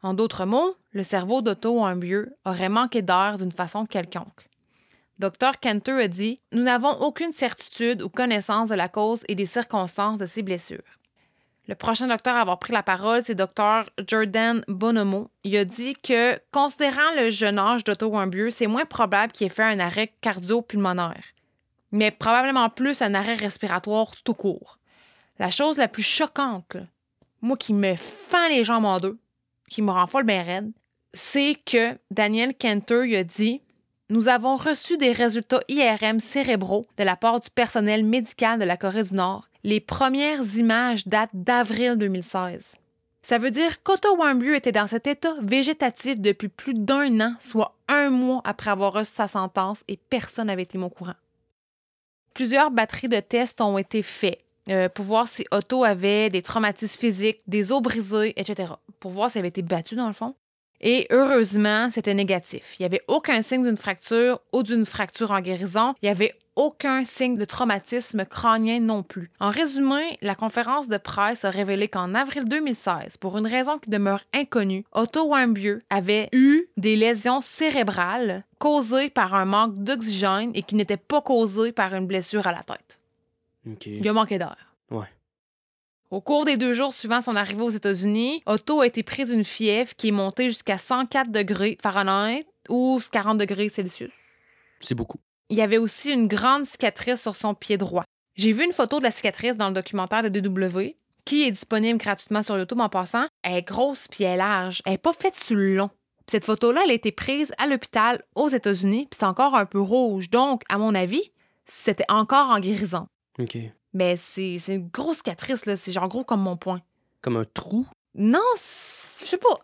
En d'autres mots, le cerveau d'Otto Warmbier aurait manqué d'air d'une façon quelconque. Dr. Kenter a dit « Nous n'avons aucune certitude ou connaissance de la cause et des circonstances de ces blessures. » Le prochain docteur à avoir pris la parole, c'est Dr. Jordan Bonomo. Il a dit que, considérant le jeune âge d'Otto Warmbier, c'est moins probable qu'il ait fait un arrêt cardio-pulmonaire, mais probablement plus un arrêt respiratoire tout court. La chose la plus choquante, là, moi qui me fend les jambes en deux, qui me rend folle bien raide, c'est que Daniel Kenter il a dit « Nous avons reçu des résultats IRM cérébraux de la part du personnel médical de la Corée du Nord. Les premières images datent d'avril 2016. » Ça veut dire qu'Otto Warmbier était dans cet état végétatif depuis plus d'1 an, soit 1 mois après avoir reçu sa sentence, et personne n'avait été au courant. Plusieurs batteries de tests ont été faites pour voir si Otto avait des traumatismes physiques, des os brisés, etc. Pour voir s'il avait été battu, dans le fond. Et heureusement, c'était négatif. Il n'y avait aucun signe d'une fracture ou d'une fracture en guérison. Il n'y avait aucun signe de traumatisme crânien non plus. En résumé, la conférence de presse a révélé qu'en avril 2016, pour une raison qui demeure inconnue, Otto Warmbier avait eu des lésions cérébrales causées par un manque d'oxygène et qui n'étaient pas causées par une blessure à la tête. OK. Il a manqué d'air. Ouais. Au cours des 2 jours suivant son arrivée aux États-Unis, Otto a été pris d'une fièvre qui est montée jusqu'à 104 degrés Fahrenheit ou 40 degrés Celsius. C'est beaucoup. Il y avait aussi une grande cicatrice sur son pied droit. J'ai vu une photo de la cicatrice dans le documentaire de DW, qui est disponible gratuitement sur YouTube en passant. Elle est grosse puis elle est large. Elle n'est pas faite sur le long. Puis cette photo-là, elle a été prise à l'hôpital aux États-Unis, puis c'est encore un peu rouge. Donc, à mon avis, c'était encore en guérison. OK. Mais c'est une grosse cicatrice, là. C'est genre gros comme mon poing. Comme un trou? Non, je sais pas.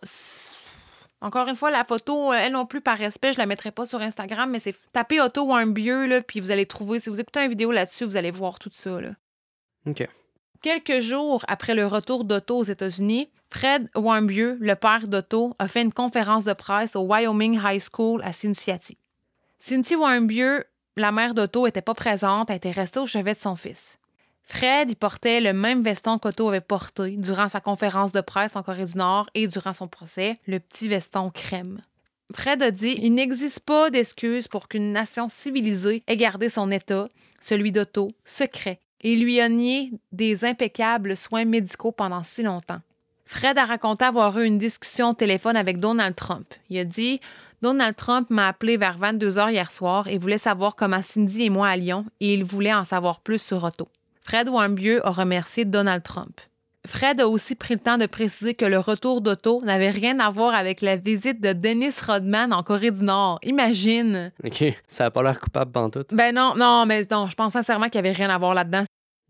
Encore une fois, la photo, elle non plus, par respect, je la mettrai pas sur Instagram, mais c'est tapez Otto Warmbier, là, puis vous allez trouver, si vous écoutez une vidéo là-dessus, vous allez voir tout ça, là. OK. Quelques jours après le retour d'Otto aux États-Unis, Fred Warmbier, le père d'Otto, a fait une conférence de presse au Wyoming High School à Cincinnati. Cynthia Warmbier, la mère d'Otto, était pas présente, elle était restée au chevet de son fils. Fred, il portait le même veston qu'Otto avait porté durant sa conférence de presse en Corée du Nord et durant son procès, le petit veston crème. Fred a dit « Il n'existe pas d'excuse pour qu'une nation civilisée ait gardé son état, celui d'Otto, secret, et lui a nié des impeccables soins médicaux pendant si longtemps. » Fred a raconté avoir eu une discussion au téléphone avec Donald Trump. Il a dit « Donald Trump m'a appelé vers 22h hier soir et voulait savoir comment Cindy et moi allions et il voulait en savoir plus sur Otto. » Fred Warmbier a remercié Donald Trump. Fred a aussi pris le temps de préciser que le retour d'Otto n'avait rien à voir avec la visite de Dennis Rodman en Corée du Nord. Imagine! OK. Ça n'a pas l'air coupable pantoute. Ben non, je pense sincèrement qu'il n'y avait rien à voir là-dedans.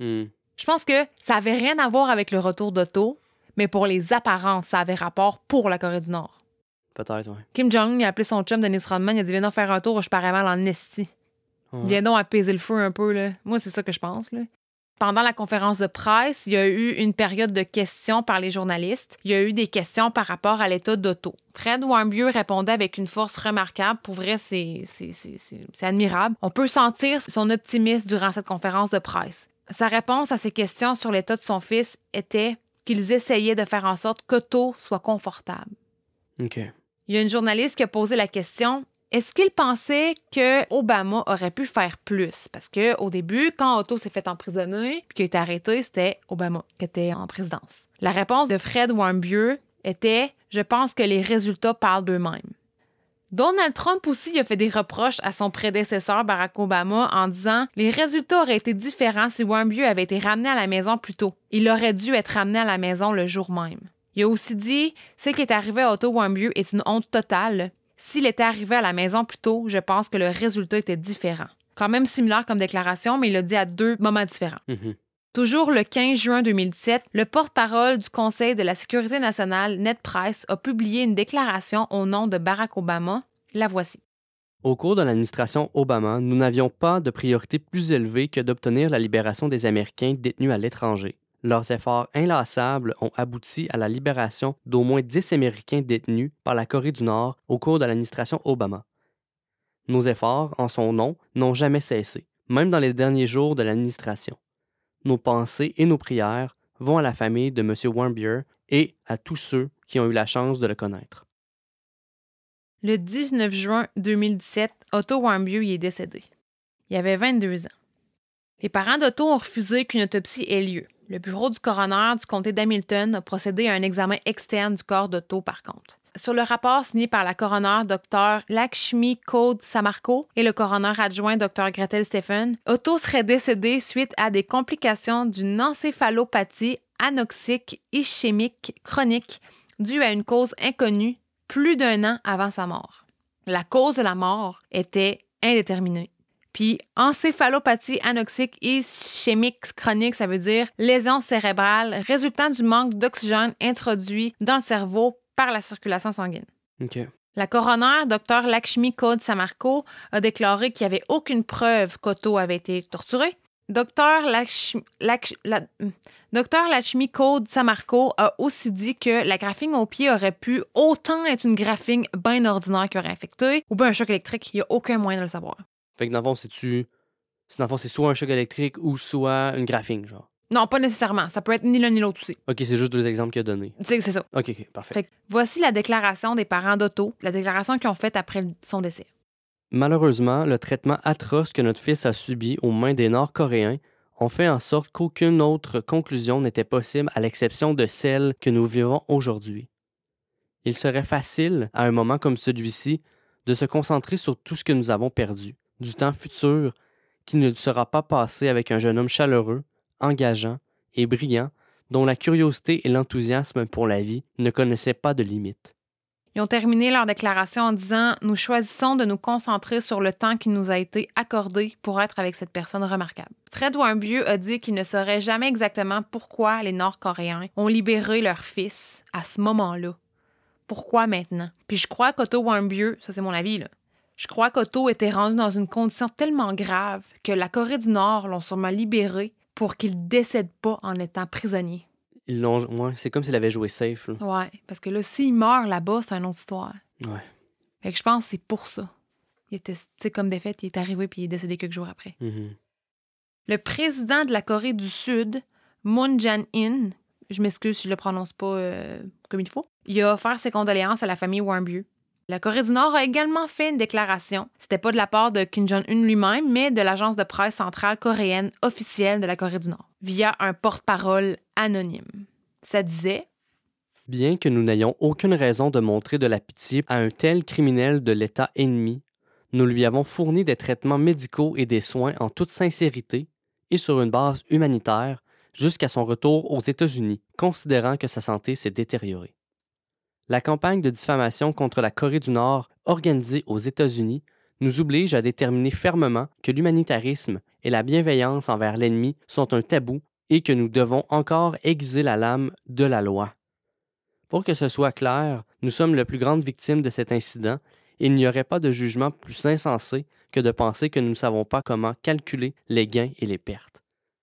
Je pense que ça avait rien à voir avec le retour d'Otto, mais pour les apparences, ça avait rapport pour la Corée du Nord. Peut-être, oui. Kim Jong-un a appelé son chum Dennis Rodman, il a dit « Viens donc faire un tour, je parais mal en esti. Ouais. Viens donc apaiser le feu un peu, là. » Moi, c'est ça que je pense, là. Pendant la conférence de presse, il y a eu une période de questions par les journalistes. Il y a eu des questions par rapport à l'état d'Otto. Fred Warmbier répondait avec une force remarquable. Pour vrai, c'est admirable. On peut sentir son optimisme durant cette conférence de presse. Sa réponse à ces questions sur l'état de son fils était qu'ils essayaient de faire en sorte qu'Otto soit confortable. OK. Il y a une journaliste qui a posé la question « Est-ce qu'il pensait que Obama aurait pu faire plus? » Parce qu'au début, quand Otto s'est fait emprisonner puis qu'il a été arrêté, c'était Obama qui était en présidence. La réponse de Fred Warmbier était « Je pense que les résultats parlent d'eux-mêmes. » Donald Trump aussi a fait des reproches à son prédécesseur Barack Obama en disant « Les résultats auraient été différents si Warmbier avait été ramené à la maison plus tôt. Il aurait dû être ramené à la maison le jour même. » Il a aussi dit « Ce qui est arrivé à Otto Warmbier est une honte totale. S'il était arrivé à la maison plus tôt, je pense que le résultat était différent. » Quand même similaire comme déclaration, mais il l'a dit à 2 moments différents. Mm-hmm. Toujours le 15 juin 2017, le porte-parole du Conseil de la sécurité nationale, Ned Price, a publié une déclaration au nom de Barack Obama. La voici. Au cours de l'administration Obama, nous n'avions pas de priorité plus élevée que d'obtenir la libération des Américains détenus à l'étranger. Leurs efforts inlassables ont abouti à la libération d'au moins 10 Américains détenus par la Corée du Nord au cours de l'administration Obama. Nos efforts, en son nom, n'ont jamais cessé, même dans les derniers jours de l'administration. Nos pensées et nos prières vont à la famille de M. Warmbier et à tous ceux qui ont eu la chance de le connaître. Le 19 juin 2017, Otto Warmbier y est décédé. Il avait 22 ans. Les parents d'Otto ont refusé qu'une autopsie ait lieu. Le bureau du coroner du comté d'Hamilton a procédé à un examen externe du corps d'Otto, par contre. Sur le rapport signé par la coroner Dr. Lakshmi Kaud Samarko et le coroner adjoint Dr. Gretel Stephen, Otto serait décédé suite à des complications d'une encéphalopathie anoxique ischémique chronique due à une cause inconnue plus d'1 an avant sa mort. La cause de la mort était indéterminée. Puis, encéphalopathie anoxique ischémique chronique, ça veut dire lésion cérébrale résultant du manque d'oxygène introduit dans le cerveau par la circulation sanguine. OK. La coroner, Dr. Lakshmi Kaud Samarko, a déclaré qu'il n'y avait aucune preuve qu'Otto avait été torturé. Dr. Lakshmi Kaud Samarko a aussi dit que la graphine au pied aurait pu autant être une graphine bien ordinaire qui aurait infecté ou bien un choc électrique. Il n'y a aucun moyen de le savoir. Fait que dans le fond, c'est soit un choc électrique ou soit une graphine, genre. Non, pas nécessairement. Ça peut être ni l'un ni l'autre aussi. OK, c'est juste 2 exemples qu'il a donnés. C'est ça. OK, parfait. Fait que voici la déclaration des parents d'Otto, la déclaration qu'ils ont faite après son décès. Malheureusement, le traitement atroce que notre fils a subi aux mains des Nord-Coréens ont fait en sorte qu'aucune autre conclusion n'était possible à l'exception de celle que nous vivons aujourd'hui. Il serait facile, à un moment comme celui-ci, de se concentrer sur tout ce que nous avons perdu, du temps futur qui ne sera pas passé avec un jeune homme chaleureux, engageant et brillant dont la curiosité et l'enthousiasme pour la vie ne connaissaient pas de limites. Ils ont terminé leur déclaration en disant « Nous choisissons de nous concentrer sur le temps qui nous a été accordé pour être avec cette personne remarquable. » Fred Warmbier a dit qu'il ne saurait jamais exactement pourquoi les Nord-Coréens ont libéré leur fils à ce moment-là. Pourquoi maintenant? Puis je crois qu'Otto Warmbier, ça c'est mon avis, là, je crois qu'Otto était rendu dans une condition tellement grave que la Corée du Nord l'ont sûrement libéré pour qu'il ne décède pas en étant prisonnier. Ouais, c'est comme s'il avait joué safe. Là. Ouais, parce que là, s'il meurt là-bas, c'est une autre histoire. Ouais. Fait que je pense que c'est pour ça. Il était, tu sais, comme défaite, il est arrivé puis il est décédé quelques jours après. Mm-hmm. Le président de la Corée du Sud, Moon Jae-in, je m'excuse si je le prononce pas comme il faut, il a offert ses condoléances à la famille Warmbier. La Corée du Nord a également fait une déclaration. C'était pas de la part de Kim Jong-un lui-même, mais de l'agence de presse centrale coréenne officielle de la Corée du Nord, via un porte-parole anonyme. Ça disait « Bien que nous n'ayons aucune raison de montrer de la pitié à un tel criminel de l'État ennemi, nous lui avons fourni des traitements médicaux et des soins en toute sincérité et sur une base humanitaire jusqu'à son retour aux États-Unis, considérant que sa santé s'est détériorée. La campagne de diffamation contre la Corée du Nord organisée aux États-Unis nous oblige à déterminer fermement que l'humanitarisme et la bienveillance envers l'ennemi sont un tabou et que nous devons encore aiguiser la lame de la loi. Pour que ce soit clair, nous sommes les plus grandes victimes de cet incident et il n'y aurait pas de jugement plus insensé que de penser que nous ne savons pas comment calculer les gains et les pertes. »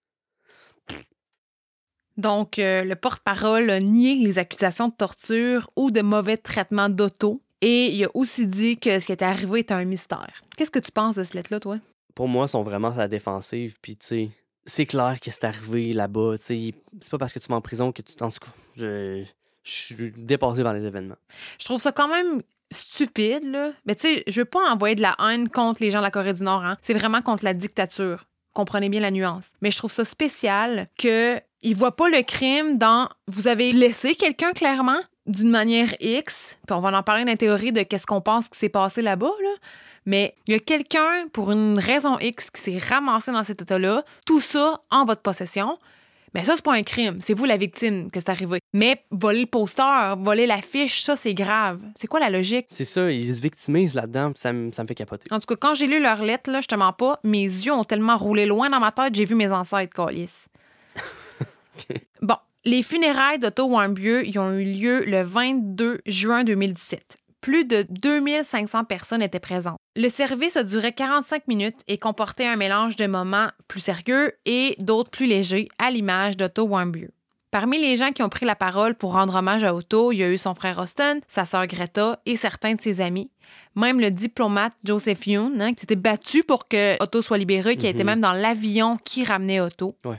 Donc, le porte-parole a nié les accusations de torture ou de mauvais traitement d'Otto. Et il a aussi dit que ce qui était arrivé était un mystère. Qu'est-ce que tu penses de ce lettre-là, toi? Pour moi, ils sont vraiment à la défensive. Puis, tu sais, c'est clair que c'est arrivé là-bas. Tu sais, c'est pas parce que tu vas en prison que tu... En tout cas, je suis dépassé par les événements. Je trouve ça quand même stupide, là. Mais tu sais, je veux pas envoyer de la haine contre les gens de la Corée du Nord, hein. C'est vraiment contre la dictature. Comprenez bien la nuance. Mais je trouve ça spécial qu'ils voient pas le crime dans... Vous avez laissé quelqu'un, clairement, d'une manière X, puis on va en parler dans la théorie de qu'est-ce qu'on pense qui s'est passé là-bas, là. Mais il y a quelqu'un, pour une raison X, qui s'est ramassé dans cet état-là, tout ça en votre possession. Mais ça, c'est pas un crime. C'est vous la victime que c'est arrivé. Mais voler le poster, voler l'affiche, ça, c'est grave. C'est quoi la logique? C'est ça, ils se victimisent là-dedans, ça me fait capoter. En tout cas, quand j'ai lu leur lettre, là, je te mens pas, mes yeux ont tellement roulé loin dans ma tête, j'ai vu mes ancêtres, câlisse. Okay. Bon, les funérailles d'Otto Warmbier, ils ont eu lieu le 22 juin 2017. Plus de 2500 personnes étaient présentes. Le service a duré 45 minutes et comportait un mélange de moments plus sérieux et d'autres plus légers, à l'image d'Otto Warmbier. Parmi les gens qui ont pris la parole pour rendre hommage à Otto, il y a eu son frère Austin, sa sœur Greta et certains de ses amis. Même le diplomate Joseph Yoon, qui s'était battu pour que Otto soit libéré, qui a été même dans l'avion qui ramenait Otto. Ouais.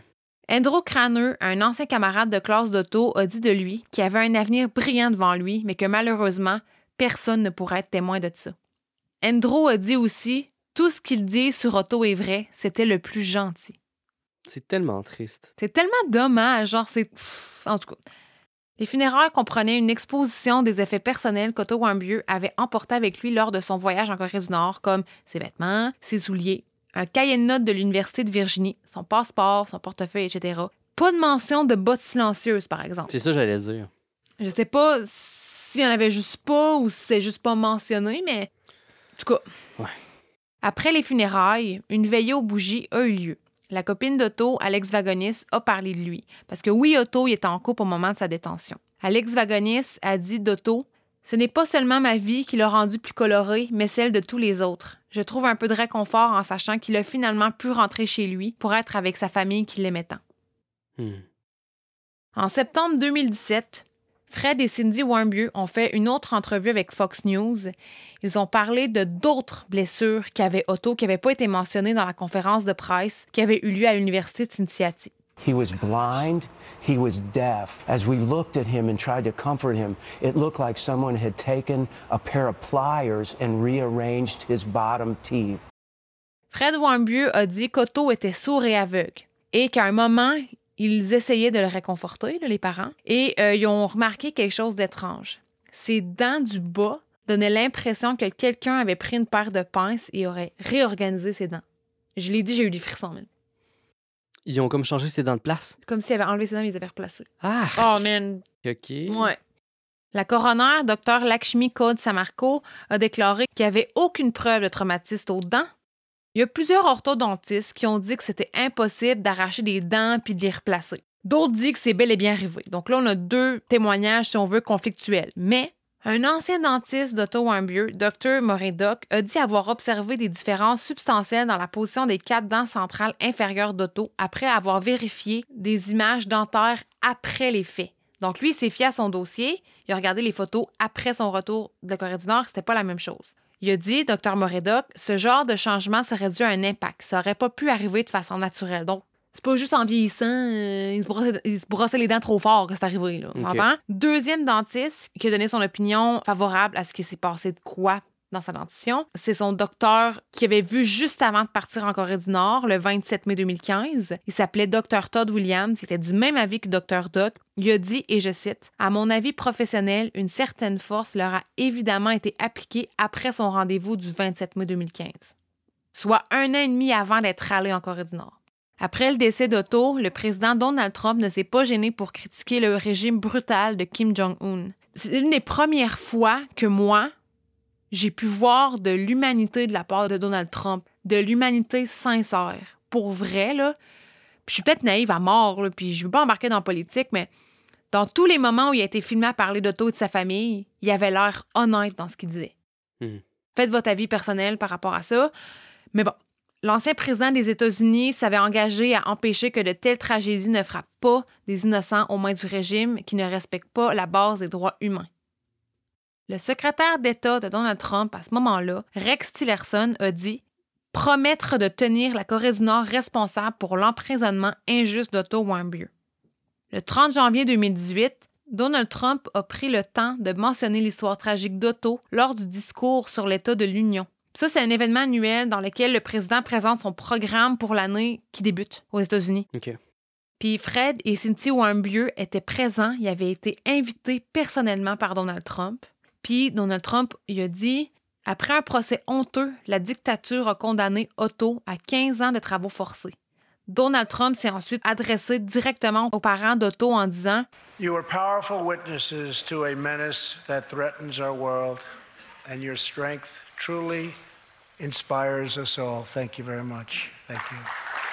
Andrew Cranner, un ancien camarade de classe d'Otto, a dit de lui qu'il avait un avenir brillant devant lui, mais que malheureusement, personne ne pourrait être témoin de ça. Andrew a dit aussi « Tout ce qu'il dit sur Otto est vrai, c'était le plus gentil. » C'est tellement triste. C'est tellement dommage, genre c'est... En tout cas. Les funérailles comprenaient une exposition des effets personnels qu'Otto Warmbier avait emportés avec lui lors de son voyage en Corée du Nord, comme ses vêtements, ses souliers, un cahier de notes de l'Université de Virginie, son passeport, son portefeuille, etc. Pas de mention de bottes silencieuses, par exemple. C'est ça que j'allais dire. Je sais pas s'il y en avait juste pas ou si c'est juste pas mentionné, mais... En tout cas. Ouais. Après les funérailles, une veillée aux bougies a eu lieu. La copine d'Otto, Alex Vagonis, a parlé de lui. Parce que oui, Otto il était en couple au moment de sa détention. Alex Vagonis a dit d'Otto « Ce n'est pas seulement ma vie qui l'a rendu plus coloré, mais celle de tous les autres. Je trouve un peu de réconfort en sachant qu'il a finalement pu rentrer chez lui pour être avec sa famille qui l'aimait tant. » En septembre 2017, Fred et Cindy Warmbier ont fait une autre entrevue avec Fox News. Ils ont parlé de d'autres blessures qu'avait Otto qui n'avaient pas été mentionnées dans la conférence de presse qui avait eu lieu à l'Université de Cincinnati. He was blind, he was deaf. As we looked at him and tried to comfort him, it looked like someone had taken a pair of pliers and rearranged his bottom teeth. Fred Warmbier a dit qu'Otto était sourd et aveugle et qu'à un moment, ils essayaient de le réconforter, les parents, et ils ont remarqué quelque chose d'étrange. Ses dents du bas donnaient l'impression que quelqu'un avait pris une paire de pinces et aurait réorganisé ses dents. Je l'ai dit, j'ai eu des frissons, man. Ils ont comme changé ses dents de place. Comme s'ils avaient enlevé ses dents et ils les avaient replacées. Ah! Oh, man! OK. Ouais. La coroner, Dr. Lakshmi Kaud Samarko, a déclaré qu'il n'y avait aucune preuve de traumatisme aux dents. Il y a plusieurs orthodontistes qui ont dit que c'était impossible d'arracher des dents puis de les replacer. D'autres disent que c'est bel et bien arrivé. Donc là, on a deux témoignages, si on veut, conflictuels. Mais un ancien dentiste d'Otto Warmbier, Dr. Moredoc, a dit avoir observé des différences substantielles dans la position des 4 dents centrales inférieures d'Otto après avoir vérifié des images dentaires après les faits. Donc lui, il s'est fié à son dossier. Il a regardé les photos après son retour de Corée du Nord. C'était pas la même chose. Il a dit, Dr. Moredoc, ce genre de changement serait dû à un impact. Ça n'aurait pas pu arriver de façon naturelle. Donc, c'est pas juste en vieillissant, il se brossait les dents trop fort que c'est arrivé. Là, on entend? Deuxième dentiste qui a donné son opinion favorable à ce qui s'est passé de quoi dans sa dentition, c'est son docteur qui avait vu juste avant de partir en Corée du Nord, le 27 mai 2015. Il s'appelait Dr. Todd Williams. Il était du même avis que Dr. Doc. Il a dit, et je cite, « À mon avis professionnel, une certaine force leur a évidemment été appliquée après son rendez-vous du 27 mai 2015. » Soit 1 an et demi avant d'être allé en Corée du Nord. Après le décès d'Otto, le président Donald Trump ne s'est pas gêné pour critiquer le régime brutal de Kim Jong-un. C'est une des premières fois que moi, j'ai pu voir de l'humanité de la part de Donald Trump, de l'humanité sincère. Pour vrai, là. Puis je suis peut-être naïve à mort, là, puis je veux pas embarquer dans la politique, mais dans tous les moments où il a été filmé à parler d'Otto et de sa famille, il avait l'air honnête dans ce qu'il disait. Faites votre avis personnel par rapport à ça. Mais bon, l'ancien président des États-Unis s'avait engagé à empêcher que de telles tragédies ne frappent pas des innocents aux mains du régime qui ne respecte pas la base des droits humains. Le secrétaire d'État de Donald Trump, à ce moment-là, Rex Tillerson, a dit « promettre de tenir la Corée du Nord responsable pour l'emprisonnement injuste d'Otto Warmbier ». Le 30 janvier 2018, Donald Trump a pris le temps de mentionner l'histoire tragique d'Otto lors du discours sur l'État de l'Union. Ça, c'est un événement annuel dans lequel le président présente son programme pour l'année qui débute aux États-Unis. OK. Puis Fred et Cynthia Warmbier étaient présents. Ils avaient été invités personnellement par Donald Trump. Puis Donald Trump, il a dit « Après un procès honteux, la dictature a condamné Otto à 15 ans de travaux forcés. » Donald Trump s'est ensuite adressé directement aux parents d'Otto en disant « You are powerful witnesses to a menace that threatens our world, and your strength truly inspires us all. Thank you very much. Thank you. »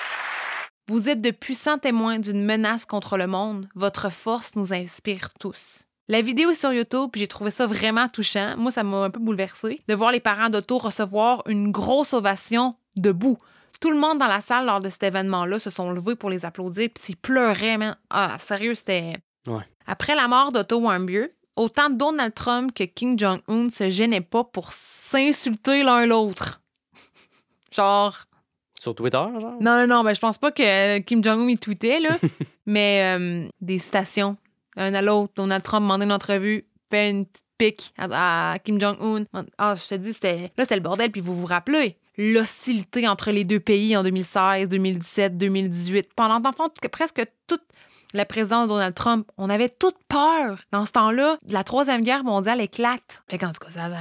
Vous êtes de puissants témoins d'une menace contre le monde. Votre force nous inspire tous. La vidéo est sur YouTube, puis j'ai trouvé ça vraiment touchant. Moi, ça m'a un peu bouleversée de voir les parents d'Otto recevoir une grosse ovation debout. Tout le monde dans la salle lors de cet événement-là se sont levés pour les applaudir, puis ils pleuraient, man. Ah, sérieux, c'était... Ouais. Après la mort d'Otto Warmbier, autant Donald Trump que Kim Jong-un se gênaient pas pour s'insulter l'un l'autre. Genre... Sur Twitter, genre? Non, ben, je pense pas que Kim Jong-un il tweetait, là. Mais des citations, un à l'autre. Donald Trump demandait une entrevue, fait une petite pique à Kim Jong-un. Ah, je te dis, c'était le bordel, puis vous vous rappelez. L'hostilité entre les deux pays en 2016, 2017, 2018. Pendant, dans le fond, presque toute la présidence de Donald Trump, on avait toute peur. Dans ce temps-là, la Troisième Guerre mondiale éclate. Fait qu'en tout cas, ça.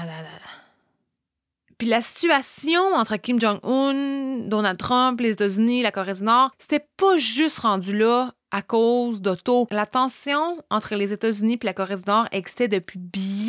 Puis la situation entre Kim Jong-un, Donald Trump, les États-Unis, la Corée du Nord, c'était pas juste rendu là à cause d'Otto. La tension entre les États-Unis et la Corée du Nord existait depuis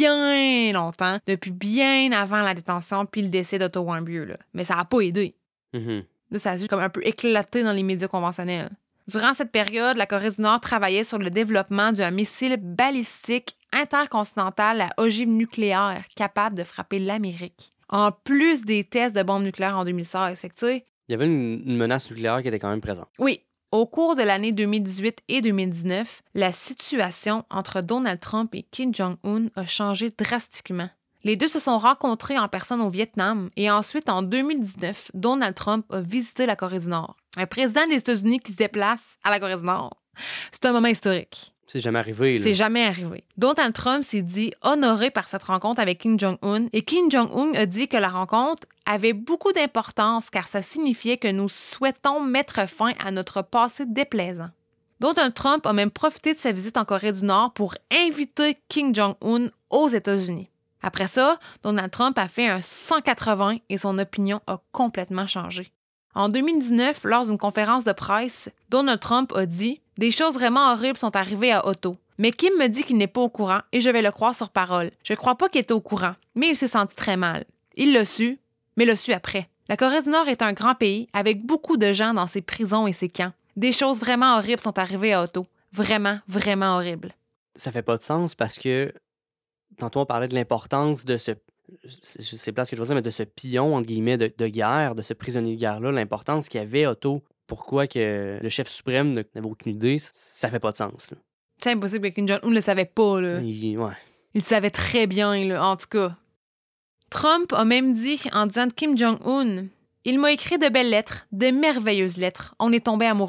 bien longtemps, depuis bien avant la détention puis le décès d'Otto Warmbier, là. Mais ça n'a pas aidé. Mhm. Là, ça a juste comme un peu éclaté dans les médias conventionnels. Durant cette période, la Corée du Nord travaillait sur le développement d'un missile balistique intercontinental à ogive nucléaire capable de frapper l'Amérique. En plus des tests de bombes nucléaires en 2016. Fait que, tu sais, Il y avait une menace nucléaire qui était quand même présente. oui. Au cours de l'année 2018 et 2019, la situation entre Donald Trump et Kim Jong-un a changé drastiquement. Les deux se sont rencontrés en personne au Vietnam et ensuite, en 2019, Donald Trump a visité la Corée du Nord. Un président des États-Unis qui se déplace à la Corée du Nord. C'est un moment historique. C'est jamais arrivé, là. C'est jamais arrivé. Donald Trump s'est dit honoré par cette rencontre avec Kim Jong-un et Kim Jong-un a dit que la rencontre avait beaucoup d'importance car ça signifiait que nous souhaitons mettre fin à notre passé déplaisant. Donald Trump a même profité de sa visite en Corée du Nord pour inviter Kim Jong-un aux États-Unis. Après ça, Donald Trump a fait un 180 et son opinion a complètement changé. En 2019, lors d'une conférence de presse, Donald Trump a dit « Des choses vraiment horribles sont arrivées à Otto. Mais Kim me dit qu'il n'est pas au courant et je vais le croire sur parole. Je ne crois pas qu'il était au courant, mais il s'est senti très mal. Il l'a su, mais l'a su après. La Corée du Nord est un grand pays avec beaucoup de gens dans ses prisons et ses camps. Des choses vraiment horribles sont arrivées à Otto. Vraiment, vraiment horribles. » Ça fait pas de sens parce que tantôt on parlait de l'importance de c'est pas ce que je veux dire, mais de ce pion, entre guillemets, de guerre, de ce prisonnier de guerre-là, l'importance qu'il avait Otto. Pourquoi que le chef suprême n'avait aucune idée, ça fait pas de sens, là. C'est impossible que Kim Jong-un ne le savait pas, là. Ouais. Il le savait très bien, là, en tout cas. Trump a même dit, en disant de Kim Jong-un, « Il m'a écrit de belles lettres, de merveilleuses lettres. On est tombés amoureux. »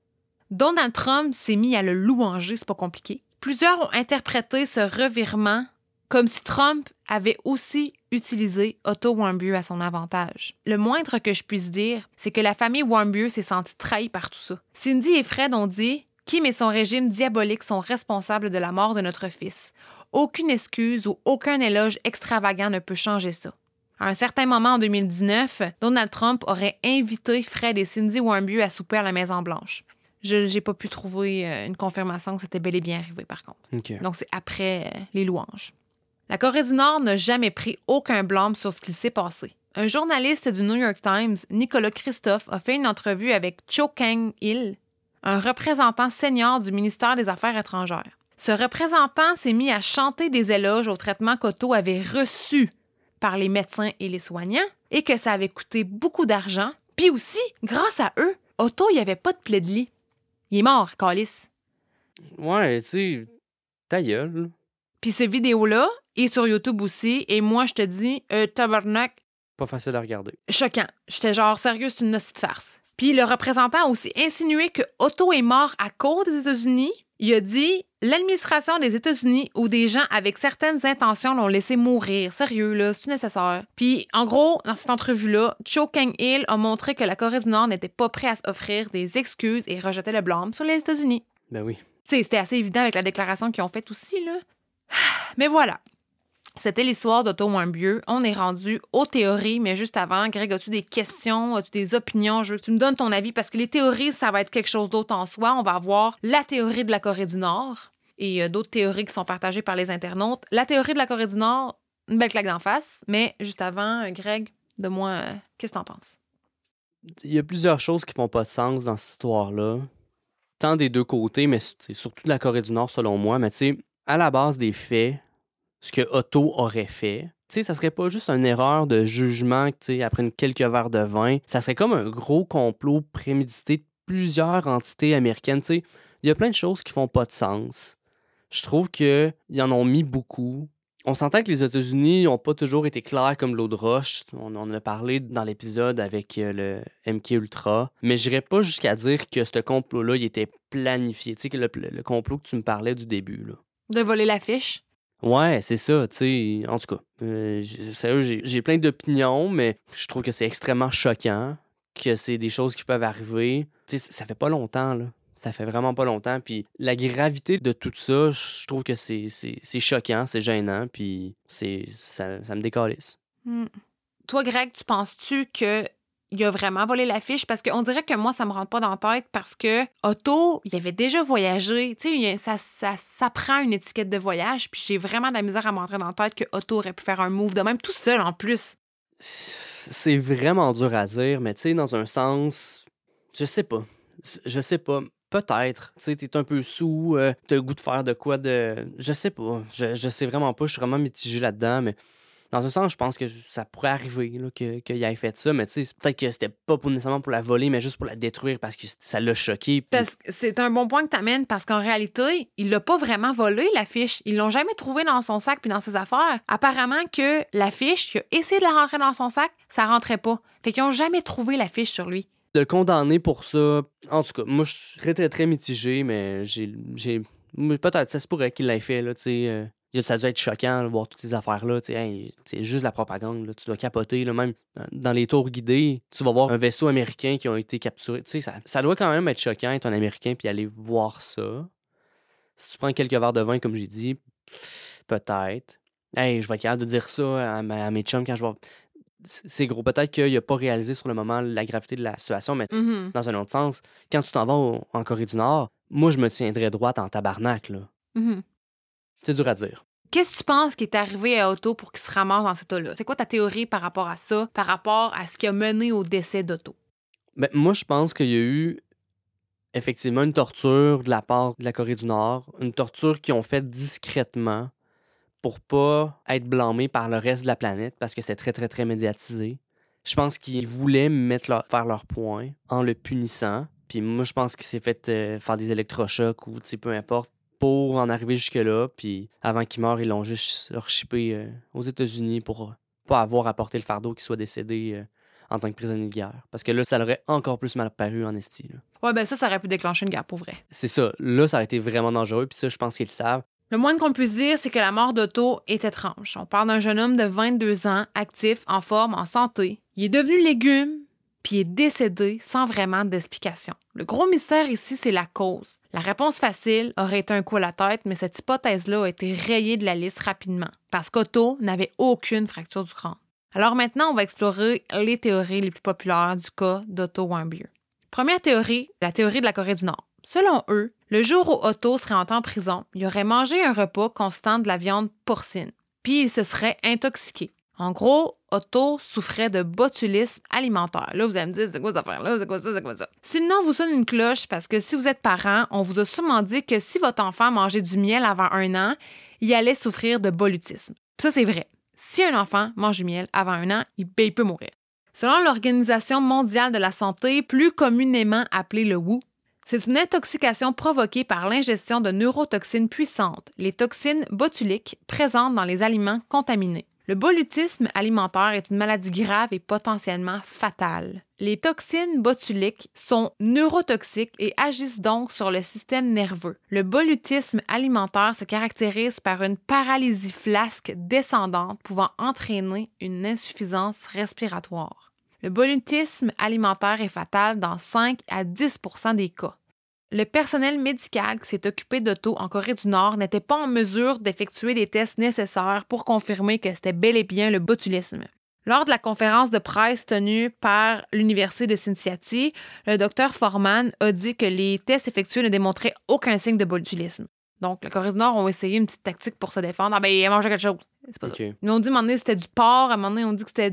Donald Trump s'est mis à le louanger, c'est pas compliqué. Plusieurs ont interprété ce revirement comme si Trump avait aussi utilisé Otto Warmbier à son avantage. Le moindre que je puisse dire, c'est que la famille Warmbier s'est sentie trahie par tout ça. Cindy et Fred ont dit « Kim et son régime diabolique sont responsables de la mort de notre fils. Aucune excuse ou aucun éloge extravagant ne peut changer ça. » À un certain moment en 2019, Donald Trump aurait invité Fred et Cindy Warmbier à souper à la Maison-Blanche. Je n'ai pas pu trouver une confirmation que c'était bel et bien arrivé, par contre. OK. Donc, c'est après les louanges. La Corée du Nord n'a jamais pris aucun blâme sur ce qui s'est passé. Un journaliste du New York Times, Nicolas Christophe, a fait une entrevue avec Cho Kang-il, un représentant senior du ministère des Affaires étrangères. Ce représentant s'est mis à chanter des éloges au traitement qu'Otto avait reçu par les médecins et les soignants et que ça avait coûté beaucoup d'argent. Puis aussi, grâce à eux, Otto, il n'y avait pas de plaie de lit. Il est mort, câlisse. Ouais, tu sais, ta gueule. Puis cette vidéo-là est sur YouTube aussi. Et moi, je te dis, tabarnak, Pas facile à regarder. choquant. J'étais genre, sérieux, c'est une hostie de farce. Puis le représentant a aussi insinué que Otto est mort à cause des États-Unis. Il a dit, l'administration des États-Unis ou des gens avec certaines intentions l'ont laissé mourir. Sérieux, là, c'est nécessaire. Puis, en gros, dans cette entrevue-là, Cho Kang-il a montré que la Corée du Nord n'était pas prête à s'offrir des excuses et rejetait le blâme sur les États-Unis. Ben oui. Tu sais, c'était assez évident avec la déclaration qu'ils ont faite aussi, là. Mais voilà. C'était l'histoire d'Otto Warmbier. On est rendu aux théories, mais juste avant, Greg, as-tu des questions, as-tu des opinions? Je veux que tu me donnes ton avis parce que les théories, ça va être quelque chose d'autre en soi. On va avoir la théorie de la Corée du Nord et d'autres théories qui sont partagées par les internautes. La théorie de la Corée du Nord, une belle claque d'en face. Mais juste avant, Greg, de moi, qu'est-ce que t'en penses? Il y a plusieurs choses qui font pas de sens dans cette histoire-là. Tant des deux côtés, mais c'est surtout de la Corée du Nord, selon moi. Mais tu sais, à la base des faits, ce que Otto aurait fait, tu sais, ça serait pas juste une erreur de jugement, tu sais, après quelques verres de vin. Ça serait comme un gros complot prémédité de plusieurs entités américaines, tu sais. Il y a plein de choses qui font pas de sens. Je trouve qu'ils en ont mis beaucoup. On s'entend que les États-Unis n'ont pas toujours été clairs comme l'eau de roche. On en a parlé dans l'épisode avec le MK Ultra. Mais je n'irais pas jusqu'à dire que ce complot-là, il était planifié. Tu sais, que le complot que tu me parlais du début, là. De voler l'affiche? Ouais, c'est ça, tu sais. En tout cas, sérieux, j'ai plein d'opinions, mais je trouve que c'est extrêmement choquant, que c'est des choses qui peuvent arriver. Tu sais, ça fait pas longtemps, là. Ça fait vraiment pas longtemps. Puis la gravité de tout ça, je trouve que c'est choquant, c'est gênant, puis ça me décalisse. Toi, Greg, tu penses-tu qu'il a vraiment volé l'affiche? Parce qu'on dirait que moi, ça me rentre pas dans la tête parce que Otto, il avait déjà voyagé. Tu sais, ça prend une étiquette de voyage, puis j'ai vraiment de la misère à m'entrer dans la tête que Otto aurait pu faire un move de même tout seul en plus. C'est vraiment dur à dire, mais tu sais, dans un sens, je sais pas. Peut-être. Tu sais, t'es un peu sous, t'as le goût de faire de quoi de... Je sais pas. Je sais vraiment pas. Je suis vraiment mitigé là-dedans, mais dans un sens, je pense que ça pourrait arriver là, qu'il ait fait ça, mais tu sais, peut-être que c'était pas nécessairement pour la voler, mais juste pour la détruire parce que ça l'a choqué. Puis... Parce que c'est un bon point que t'amènes, parce qu'en réalité, il l'a pas vraiment volé, l'affiche. Ils l'ont jamais trouvé dans son sac puis dans ses affaires. Apparemment que l'affiche, il a essayé de la rentrer dans son sac, ça rentrait pas. Fait qu'ils ont jamais trouvé l'affiche sur lui. De le condamner pour ça, en tout cas, moi, je suis très, très, très mitigé, mais peut-être, ça se pourrait qu'il l'ait fait, là, tu sais. Ça a dû être choquant de voir toutes ces affaires-là. Hey, c'est juste la propagande. Là. Tu dois capoter. Là, même dans les tours guidés, tu vas voir un vaisseau américain qui a été capturé. Ça doit quand même être choquant être un Américain puis aller voir ça. Si tu prends quelques verres de vin, comme j'ai dit, peut-être. Hey, je vais être capable de dire ça à mes chums quand je vois. C'est gros. Peut-être qu'il n'a pas réalisé sur le moment la gravité de la situation, mais dans un autre sens, quand tu t'en vas en Corée du Nord, moi, je me tiendrais droite en tabarnak. Là. C'est dur à dire. Qu'est-ce que tu penses qui est arrivé à Otto pour qu'il se ramasse dans cet état-là? C'est quoi ta théorie par rapport à ça, par rapport à ce qui a mené au décès d'Otto? Ben, moi, je pense qu'il y a eu effectivement une torture de la part de la Corée du Nord, une torture qu'ils ont faite discrètement pour pas être blâmés par le reste de la planète parce que c'était très, très, très médiatisé. Je pense qu'ils voulaient faire leur point en le punissant. Puis moi, je pense qu'il s'est fait faire des électrochocs ou peu importe pour en arriver jusque-là. Puis avant qu'il meure, ils l'ont juste rechippé aux États-Unis pour pas avoir à porter le fardeau qu'il soit décédé en tant que prisonnier de guerre. Parce que là, ça l'aurait encore plus mal paru en esti. Là. Ouais, ben ça aurait pu déclencher une guerre pour vrai. C'est ça. Là, ça aurait été vraiment dangereux. Puis ça, je pense qu'ils le savent. Le moins qu'on puisse dire, c'est que la mort d'Otto est étrange. On parle d'un jeune homme de 22 ans, actif, en forme, en santé. Il est devenu légume, puis il est décédé sans vraiment d'explication. Le gros mystère ici, c'est la cause. La réponse facile aurait été un coup à la tête, mais cette hypothèse-là a été rayée de la liste rapidement, parce qu'Otto n'avait aucune fracture du crâne. Alors maintenant, on va explorer les théories les plus populaires du cas d'Otto Warmbier. Première théorie, la théorie de la Corée du Nord. Selon eux, le jour où Otto serait entré en prison, il aurait mangé un repas constant de la viande porcine, puis il se serait intoxiqué. En gros, Otto souffrait de botulisme alimentaire. Là, vous allez me dire, c'est quoi cette affaire-là? C'est quoi ça? C'est quoi ça? Si le nom vous sonne une cloche, parce que si vous êtes parent, on vous a sûrement dit que si votre enfant mangeait du miel avant 1 an, il allait souffrir de bolutisme. Puis ça, c'est vrai. Si un enfant mange du miel avant 1 an, il peut mourir. Selon l'Organisation mondiale de la santé, plus communément appelée le WHO, c'est une intoxication provoquée par l'ingestion de neurotoxines puissantes, les toxines botuliques présentes dans les aliments contaminés. Le bolutisme alimentaire est une maladie grave et potentiellement fatale. Les toxines botuliques sont neurotoxiques et agissent donc sur le système nerveux. Le bolutisme alimentaire se caractérise par une paralysie flasque descendante pouvant entraîner une insuffisance respiratoire. Le bolutisme alimentaire est fatal dans 5 à 10 % des cas. Le personnel médical qui s'est occupé d'Otto en Corée du Nord n'était pas en mesure d'effectuer des tests nécessaires pour confirmer que c'était bel et bien le botulisme. Lors de la conférence de presse tenue par l'Université de Cincinnati, le Dr Foreman a dit que les tests effectués ne démontraient aucun signe de botulisme. Donc, la Corée du Nord ont essayé une petite tactique pour se défendre. Ah ben, il a mangé quelque chose. C'est pas ça. Ils ont dit, à un moment donné, c'était du porc. À un moment donné, on dit que c'était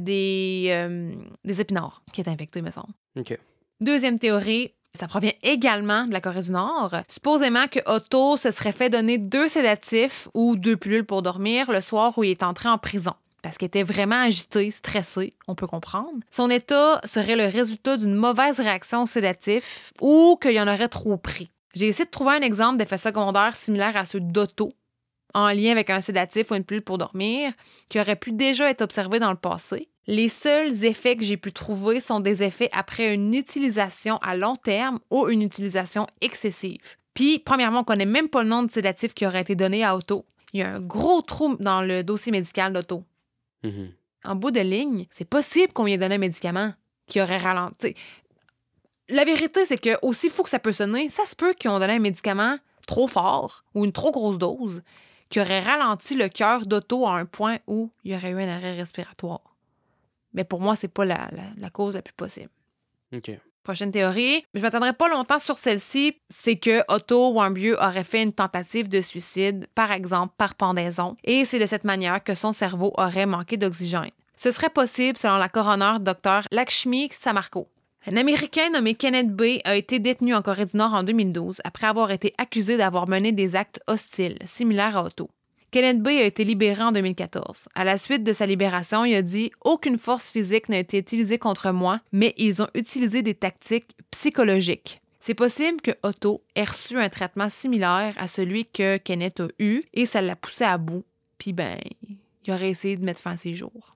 des épinards qui étaient infectés, me semble. OK. Deuxième théorie, ça provient également de la Corée du Nord. Supposément que Otto se serait fait donner 2 sédatifs ou 2 pilules pour dormir le soir où il est entré en prison. Parce qu'il était vraiment agité, stressé, on peut comprendre. Son état serait le résultat d'une mauvaise réaction au sédatif ou qu'il y en aurait trop pris. J'ai essayé de trouver un exemple d'effet secondaire similaire à ceux d'Otto. en lien avec un sédatif ou une pilule pour dormir qui auraient pu déjà être observés dans le passé. Les seuls effets que j'ai pu trouver sont des effets après une utilisation à long terme ou une utilisation excessive. Puis, premièrement, on ne connaît même pas le nom de sédatif qui aurait été donné à Otto. Il y a un gros trou dans le dossier médical d'Otto. Mhm. En bout de ligne, c'est possible qu'on lui ait donné un médicament qui aurait ralenti. La vérité, c'est que aussi fou que ça peut sonner, ça se peut qu'ils ont donné un médicament trop fort ou une trop grosse dose qui aurait ralenti le cœur d'Otto à un point où il y aurait eu un arrêt respiratoire. Mais pour moi, c'est pas la cause la plus possible. OK. Prochaine théorie, je ne m'attendrai pas longtemps sur celle-ci, c'est que Otto Warmbier aurait fait une tentative de suicide, par exemple par pendaison, et c'est de cette manière que son cerveau aurait manqué d'oxygène. Ce serait possible selon la coroner Dr. Lakshmi Samarko. Un Américain nommé Kenneth Bay a été détenu en Corée du Nord en 2012 après avoir été accusé d'avoir mené des actes hostiles, similaires à Otto. Kenneth Bay a été libéré en 2014. À la suite de sa libération, il a dit « Aucune force physique n'a été utilisée contre moi, mais ils ont utilisé des tactiques psychologiques. » C'est possible que Otto ait reçu un traitement similaire à celui que Kenneth a eu et ça l'a poussé à bout. Puis il aurait essayé de mettre fin à ses jours.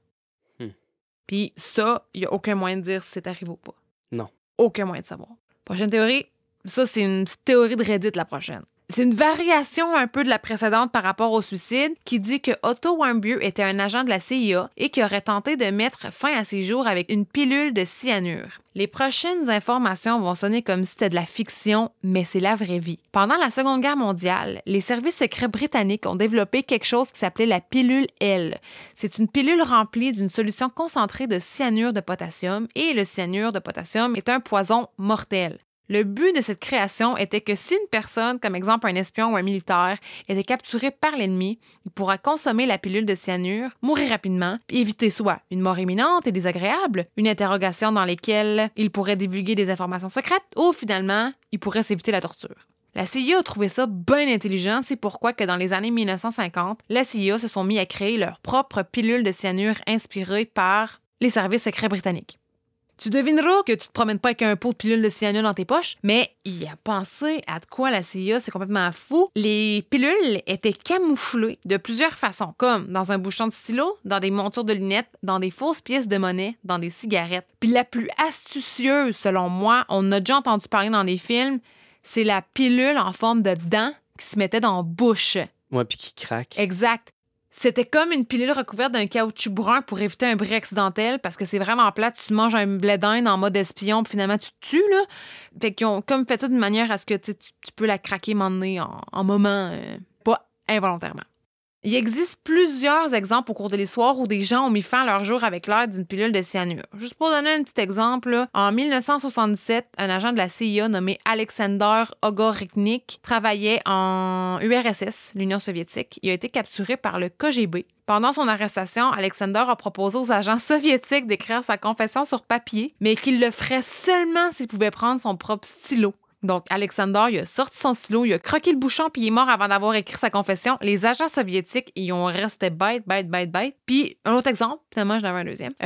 Puis ça, il n'y a aucun moyen de dire si c'est arrivé ou pas. Non. Aucun moyen de savoir. Prochaine théorie, ça c'est une petite théorie de Reddit la prochaine. C'est une variation un peu de la précédente par rapport au suicide qui dit que Otto Warmbier était un agent de la CIA et qui aurait tenté de mettre fin à ses jours avec une pilule de cyanure. Les prochaines informations vont sonner comme si c'était de la fiction, mais c'est la vraie vie. Pendant la Seconde Guerre mondiale, les services secrets britanniques ont développé quelque chose qui s'appelait la pilule L. C'est une pilule remplie d'une solution concentrée de cyanure de potassium et le cyanure de potassium est un poison mortel. Le but de cette création était que si une personne, comme exemple un espion ou un militaire, était capturé par l'ennemi, il pourra consommer la pilule de cyanure, mourir rapidement, puis éviter soit une mort imminente et désagréable, une interrogation dans laquelle il pourrait divulguer des informations secrètes, ou finalement, il pourrait s'éviter la torture. La CIA a trouvé ça bien intelligent, c'est pourquoi que dans les années 1950, la CIA se sont mis à créer leur propre pilule de cyanure inspirée par les services secrets britanniques. Tu devineras que tu te promènes pas avec un pot de pilule de cyanure dans tes poches, mais il y a pensé à de quoi la CIA, c'est complètement fou. Les pilules étaient camouflées de plusieurs façons, comme dans un bouchon de stylo, dans des montures de lunettes, dans des fausses pièces de monnaie, dans des cigarettes. Puis la plus astucieuse, selon moi, on a déjà entendu parler dans des films, c'est la pilule en forme de dent qui se mettait dans la bouche. Ouais, puis qui craque. Exact. C'était comme une pilule recouverte d'un caoutchouc brun pour éviter un bris accidentel parce que c'est vraiment plate. Tu manges un blé d'Inde en mode espion puis finalement tu te tues, là. Fait qu'ils ont comme fait ça d'une manière à ce que tu peux la craquer en moment, pas involontairement. Il existe plusieurs exemples au cours de l'histoire où des gens ont mis fin à leur jour avec l'aide d'une pilule de cyanure. Juste pour donner un petit exemple, là, en 1977, un agent de la CIA nommé Alexander Ogorniknik travaillait en URSS, l'Union soviétique. Il a été capturé par le KGB. Pendant son arrestation, Alexander a proposé aux agents soviétiques d'écrire sa confession sur papier, mais qu'il le ferait seulement s'il pouvait prendre son propre stylo. Donc, Alexander, il a sorti son stylo, il a croqué le bouchon, puis il est mort avant d'avoir écrit sa confession. Les agents soviétiques, ils ont resté bêtes. Puis, un autre exemple, finalement, j'en avais un deuxième.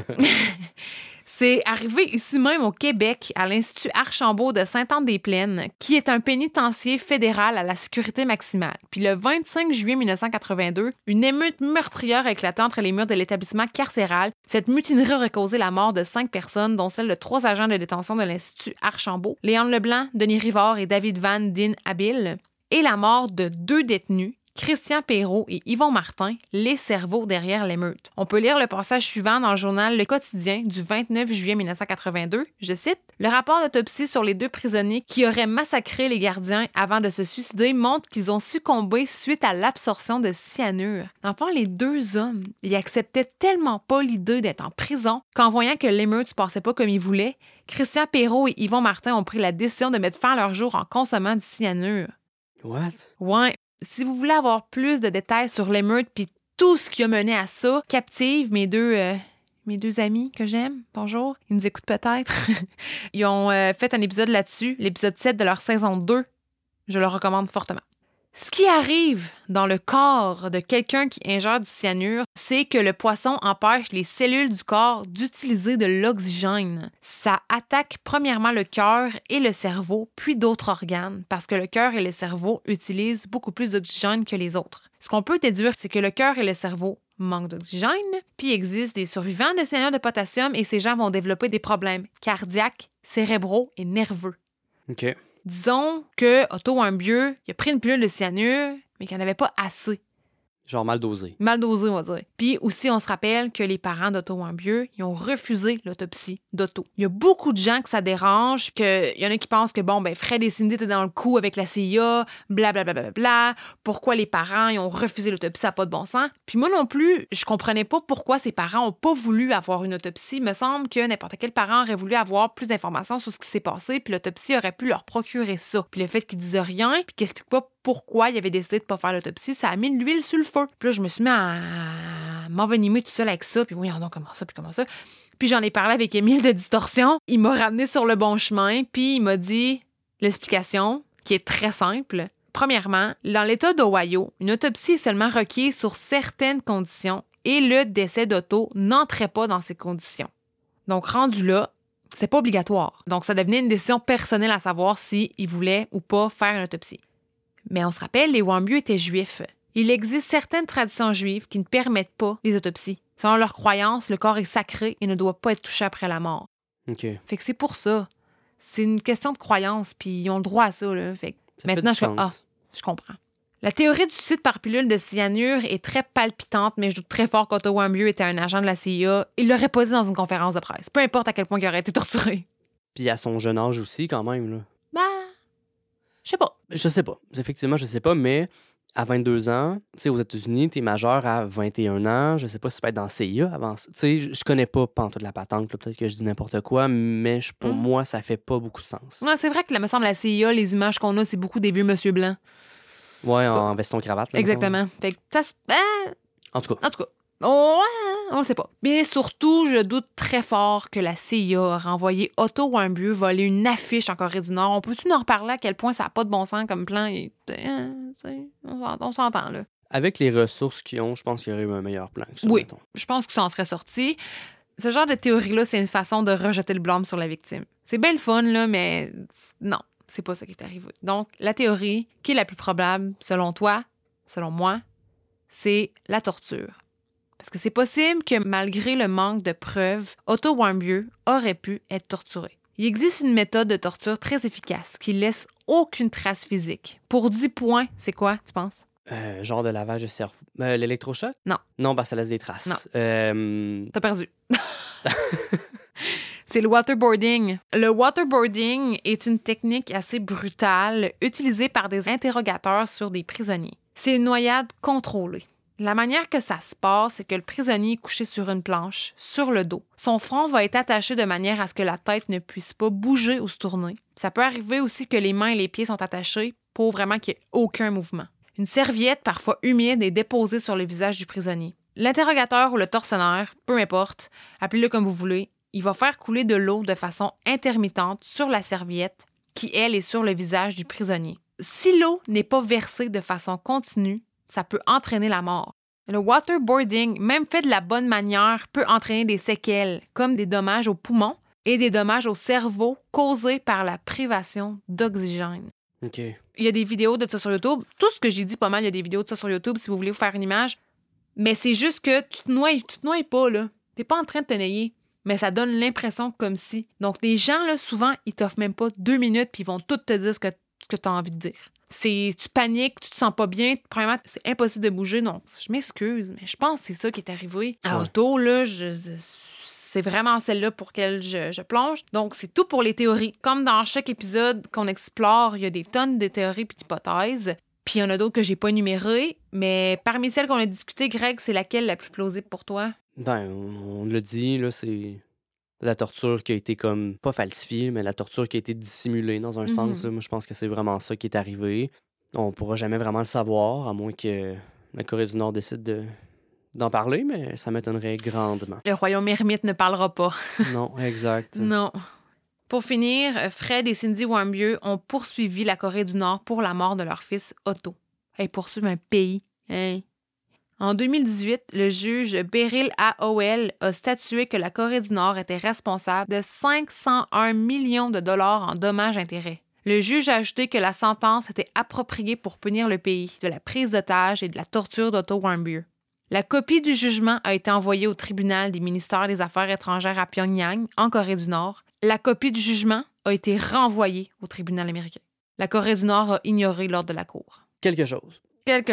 C'est arrivé ici même au Québec, à l'Institut Archambault de Sainte-Anne-des-Plaines, qui est un pénitencier fédéral à la sécurité maximale. Puis le 25 juillet 1982, une émeute meurtrière a éclaté entre les murs de l'établissement carcéral. Cette mutinerie aurait causé la mort de 5 personnes, dont celle de 3 agents de détention de l'Institut Archambault, Léon Leblanc, Denis Rivard et David Van Dien Habil, et la mort de 2 détenus, Christian Perrault et Yvon Martin, les cerveaux derrière l'émeute. On peut lire le passage suivant dans le journal Le Quotidien du 29 juillet 1982. Je cite, « Le rapport d'autopsie sur les 2 prisonniers qui auraient massacré les gardiens avant de se suicider montre qu'ils ont succombé suite à l'absorption de cyanure. » Enfin, les 2 hommes, ils acceptaient tellement pas l'idée d'être en prison qu'en voyant que l'émeute se passait pas comme ils voulaient, Christian Perrault et Yvon Martin ont pris la décision de mettre fin à leur jour en consommant du cyanure. What? Ouais. Si vous voulez avoir plus de détails sur l'émeute puis tout ce qui a mené à ça, Captive, mes deux amis que j'aime, bonjour, ils nous écoutent peut-être. Ils ont fait un épisode là-dessus, l'épisode 7 de leur saison 2. Je le recommande fortement. Ce qui arrive dans le corps de quelqu'un qui ingère du cyanure, c'est que le poisson empêche les cellules du corps d'utiliser de l'oxygène. Ça attaque premièrement le cœur et le cerveau, puis d'autres organes, parce que le cœur et le cerveau utilisent beaucoup plus d'oxygène que les autres. Ce qu'on peut déduire, c'est que le cœur et le cerveau manquent d'oxygène, puis il existe des survivants de cyanure de potassium et ces gens vont développer des problèmes cardiaques, cérébraux et nerveux. OK. Disons que Otto Warmbier, il a pris une pilule de cyanure, mais qu'il n'y en avait pas assez. Genre mal dosé. Mal dosé, on va dire. Puis aussi, on se rappelle que les parents d'Otto Warmbier, ils ont refusé l'autopsie d'Otto. Il y a beaucoup de gens que ça dérange, qu'il y en a qui pensent que, bon, ben Fred et Cindy étaient dans le coup avec la CIA, blablabla. Pourquoi les parents, ils ont refusé l'autopsie, ça n'a pas de bon sens. Puis moi non plus, je comprenais pas pourquoi ces parents n'ont pas voulu avoir une autopsie. Il me semble que n'importe quel parent aurait voulu avoir plus d'informations sur ce qui s'est passé, puis l'autopsie aurait pu leur procurer ça. Puis le fait qu'ils disent rien, puis qu'ils expliquent pas pourquoi il avait décidé de pas faire l'autopsie, ça a mis de l'huile sur le feu. Puis là, je me suis mis à m'envenimer tout seul avec ça, puis oui, donc comment ça, puis comment ça. Puis j'en ai parlé avec Émile de Distorsion. Il m'a ramené sur le bon chemin, puis il m'a dit l'explication, qui est très simple. Premièrement, dans l'État d'Ohio, une autopsie est seulement requise sur certaines conditions et le décès d'Otto n'entrait pas dans ces conditions. Donc, rendu là, c'était pas obligatoire. Donc, ça devenait une décision personnelle à savoir s'il voulait ou pas faire une autopsie. Mais on se rappelle, les Warmbier étaient juifs. Il existe certaines traditions juives qui ne permettent pas les autopsies. Selon leur croyance, le corps est sacré et ne doit pas être touché après la mort. OK. Fait que c'est pour ça. C'est une question de croyance, puis ils ont le droit à ça, là. Fait que Ça maintenant, fait du sens. je comprends. La théorie du suicide par pilule de cyanure est très palpitante, mais je doute très fort qu'Otto Warmbier était un agent de la CIA. Il l'aurait pas dit dans une conférence de presse. Peu importe à quel point il aurait été torturé. Puis à son jeune âge aussi, quand même, là. Ben, je sais pas. Je sais pas. Effectivement, je sais pas, mais à 22 ans, tu sais, aux États-Unis, t'es majeur à 21 ans. Je sais pas si tu peux être dans le CIA avant ça. Tu sais, je connais pas pantoute la patente, là. Peut-être que je dis n'importe quoi, mais pour moi, ça fait pas beaucoup de sens. Ouais, c'est vrai que, me semble, la CIA, les images qu'on a, c'est beaucoup des vieux monsieur blancs. Ouais, en veston-cravate. Là, Exactement. Fait que En tout cas. en tout cas, on le sait pas. Mais surtout, je doute très fort que la CIA a renvoyé Otto Warmbier voler une affiche en Corée du Nord. On peut-tu en reparler à quel point ça n'a pas de bon sens comme plan? On s'entend, là. Avec les ressources qu'ils ont, je pense qu'il y aurait eu un meilleur plan que ça. Oui, mettons. je pense que ça en serait sorti. Ce genre de théorie-là, c'est une façon de rejeter le blâme sur la victime. C'est bien le fun, là, mais non, c'est pas ça qui est arrivé. Donc, la théorie qui est la plus probable, selon toi, selon moi, c'est la torture. Parce que c'est possible que, malgré le manque de preuves, Otto Warmbier aurait pu être torturé. Il existe une méthode de torture très efficace qui laisse aucune trace physique. Pour 10 points, c'est quoi, tu penses? Genre de lavage de cerveau. L'électrochoc? Non. Non, ça laisse des traces. Non. T'as perdu. C'est le waterboarding. Le waterboarding est une technique assez brutale utilisée par des interrogateurs sur des prisonniers. C'est une noyade contrôlée. La manière que ça se passe, c'est que le prisonnier est couché sur une planche, sur le dos. Son front va être attaché de manière à ce que la tête ne puisse pas bouger ou se tourner. Ça peut arriver aussi que les mains et les pieds sont attachés pour vraiment qu'il n'y ait aucun mouvement. Une serviette, parfois humide, est déposée sur le visage du prisonnier. L'interrogateur ou le tortionnaire, peu importe, appelez-le comme vous voulez, il va faire couler de l'eau de façon intermittente sur la serviette qui, elle, est sur le visage du prisonnier. Si l'eau n'est pas versée de façon continue, ça peut entraîner la mort. Le waterboarding, même fait de la bonne manière, peut entraîner des séquelles, comme des dommages aux poumons et des dommages au cerveau causés par la privation d'oxygène. OK. Il y a des vidéos de ça sur YouTube. Tout ce que j'ai dit, pas mal, il y a des vidéos de ça sur YouTube si vous voulez vous faire une image. Mais c'est juste que tu te noies pas, là. T'es pas en train de te noyer. Mais ça donne l'impression comme si. Donc, les gens, là, souvent, ils t'offrent même pas 2 minutes puis ils vont tout te dire ce que tu as envie de dire. Tu paniques, tu te sens pas bien. Premièrement, c'est impossible de bouger. Non, je m'excuse, mais je pense que c'est ça qui est arrivé. À Otto, là, c'est vraiment celle-là pour laquelle je plonge. Donc, c'est tout pour les théories. Comme dans chaque épisode qu'on explore, il y a des tonnes de théories et d'hypothèses. Puis, il y en a d'autres que j'ai pas énumérées. Mais parmi celles qu'on a discutées, Greg, c'est laquelle la plus plausible pour toi? Ben, on l'a dit, là, c'est la torture qui a été comme, pas falsifiée, mais la torture qui a été dissimulée dans un sens. Là. Moi, je pense que c'est vraiment ça qui est arrivé. On pourra jamais vraiment le savoir, à moins que la Corée du Nord décide d'en parler, mais ça m'étonnerait grandement. Le royaume ermite ne parlera pas. Non, exact. Non. Pour finir, Fred et Cindy Warmbier ont poursuivi la Corée du Nord pour la mort de leur fils Otto. Hey, poursuivre un pays. Hey. En 2018, le juge Beryl A. Howell a statué que la Corée du Nord était responsable de 501 millions de dollars en dommages-intérêts. Le juge a ajouté que la sentence était appropriée pour punir le pays de la prise d'otages et de la torture d'Otto Warmbier. La copie du jugement a été envoyée au tribunal des ministères des Affaires étrangères à Pyongyang, en Corée du Nord. La copie du jugement a été renvoyée au tribunal américain. La Corée du Nord a ignoré l'ordre de la Cour. Quelque chose.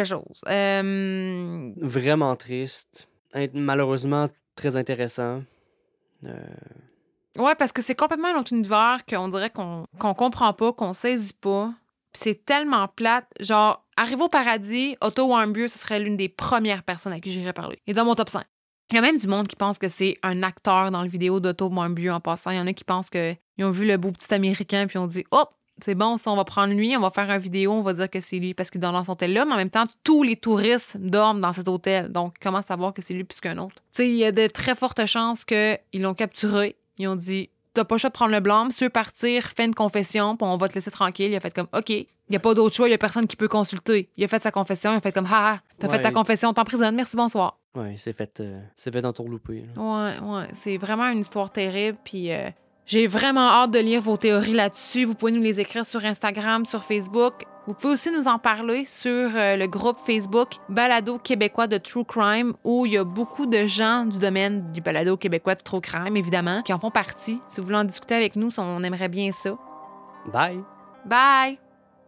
Vraiment triste. Malheureusement, très intéressant. Ouais, parce que c'est complètement un autre univers qu'on dirait qu'on comprend pas, qu'on saisit pas. Puis c'est tellement plate. Genre, arriver au paradis, Otto Warmbier, ce serait l'une des premières personnes à qui j'irais parler. Il est dans mon top 5. Il y a même du monde qui pense que c'est un acteur dans le vidéo d'Otto Warmbier en passant. Il y en a qui pensent qu'ils ont vu le beau petit Américain puis ont dit « Oh, c'est bon, ça, on va prendre lui, on va faire une vidéo, on va dire que c'est lui parce qu'il dort dans son hôtel-là. » Mais en même temps, tous les touristes dorment dans cet hôtel. Donc, comment savoir que c'est lui plus qu'un autre? Tu sais, il y a de très fortes chances qu'ils l'ont capturé. Ils ont dit « T'as pas le choix de prendre le blâme. Si tu veux partir, fais une confession, puis on va te laisser tranquille. » Il a fait comme « OK. » Il n'y a pas d'autre choix, il n'y a personne qui peut consulter. Il a fait sa confession, il a fait comme « Ha, t'as fait ta confession, t'emprisonnes, merci, bonsoir. » Ouais, c'est fait entourlouper. Ouais, c'est vraiment une histoire terrible, puis j'ai vraiment hâte de lire vos théories là-dessus. Vous pouvez nous les écrire sur Instagram, sur Facebook. Vous pouvez aussi nous en parler sur le groupe Facebook Balado québécois de True Crime, où il y a beaucoup de gens du domaine du balado québécois de True Crime, évidemment, qui en font partie. Si vous voulez en discuter avec nous, on aimerait bien ça. Bye! Bye!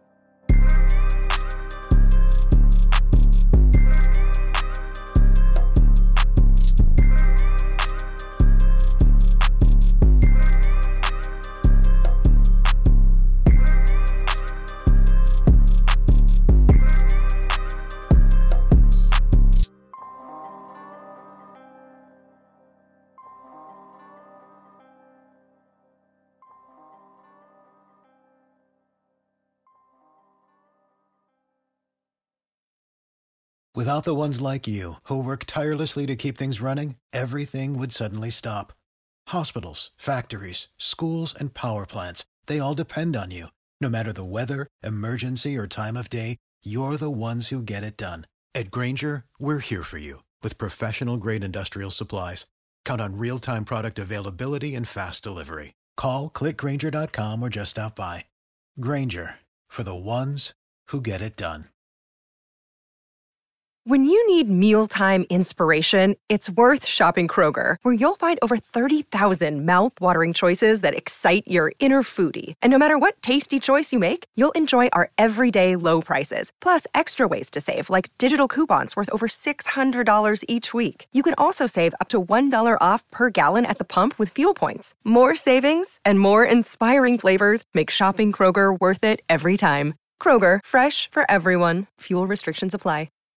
Without the ones like you, who work tirelessly to keep things running, everything would suddenly stop. Hospitals, factories, schools, and power plants, they all depend on you. No matter the weather, emergency, or time of day, you're the ones who get it done. At Grainger, we're here for you with professional-grade industrial supplies. Count on real-time product availability and fast delivery. Call, clickgrainger.com, or just stop by. Grainger, for the ones who get it done. When you need mealtime inspiration, it's worth shopping Kroger, where you'll find over 30,000 mouth-watering choices that excite your inner foodie. And no matter what tasty choice you make, you'll enjoy our everyday low prices, plus extra ways to save, like digital coupons worth over $600 each week. You can also save up to $1 off per gallon at the pump with fuel points. More savings and more inspiring flavors make shopping Kroger worth it every time. Kroger, fresh for everyone. Fuel restrictions apply.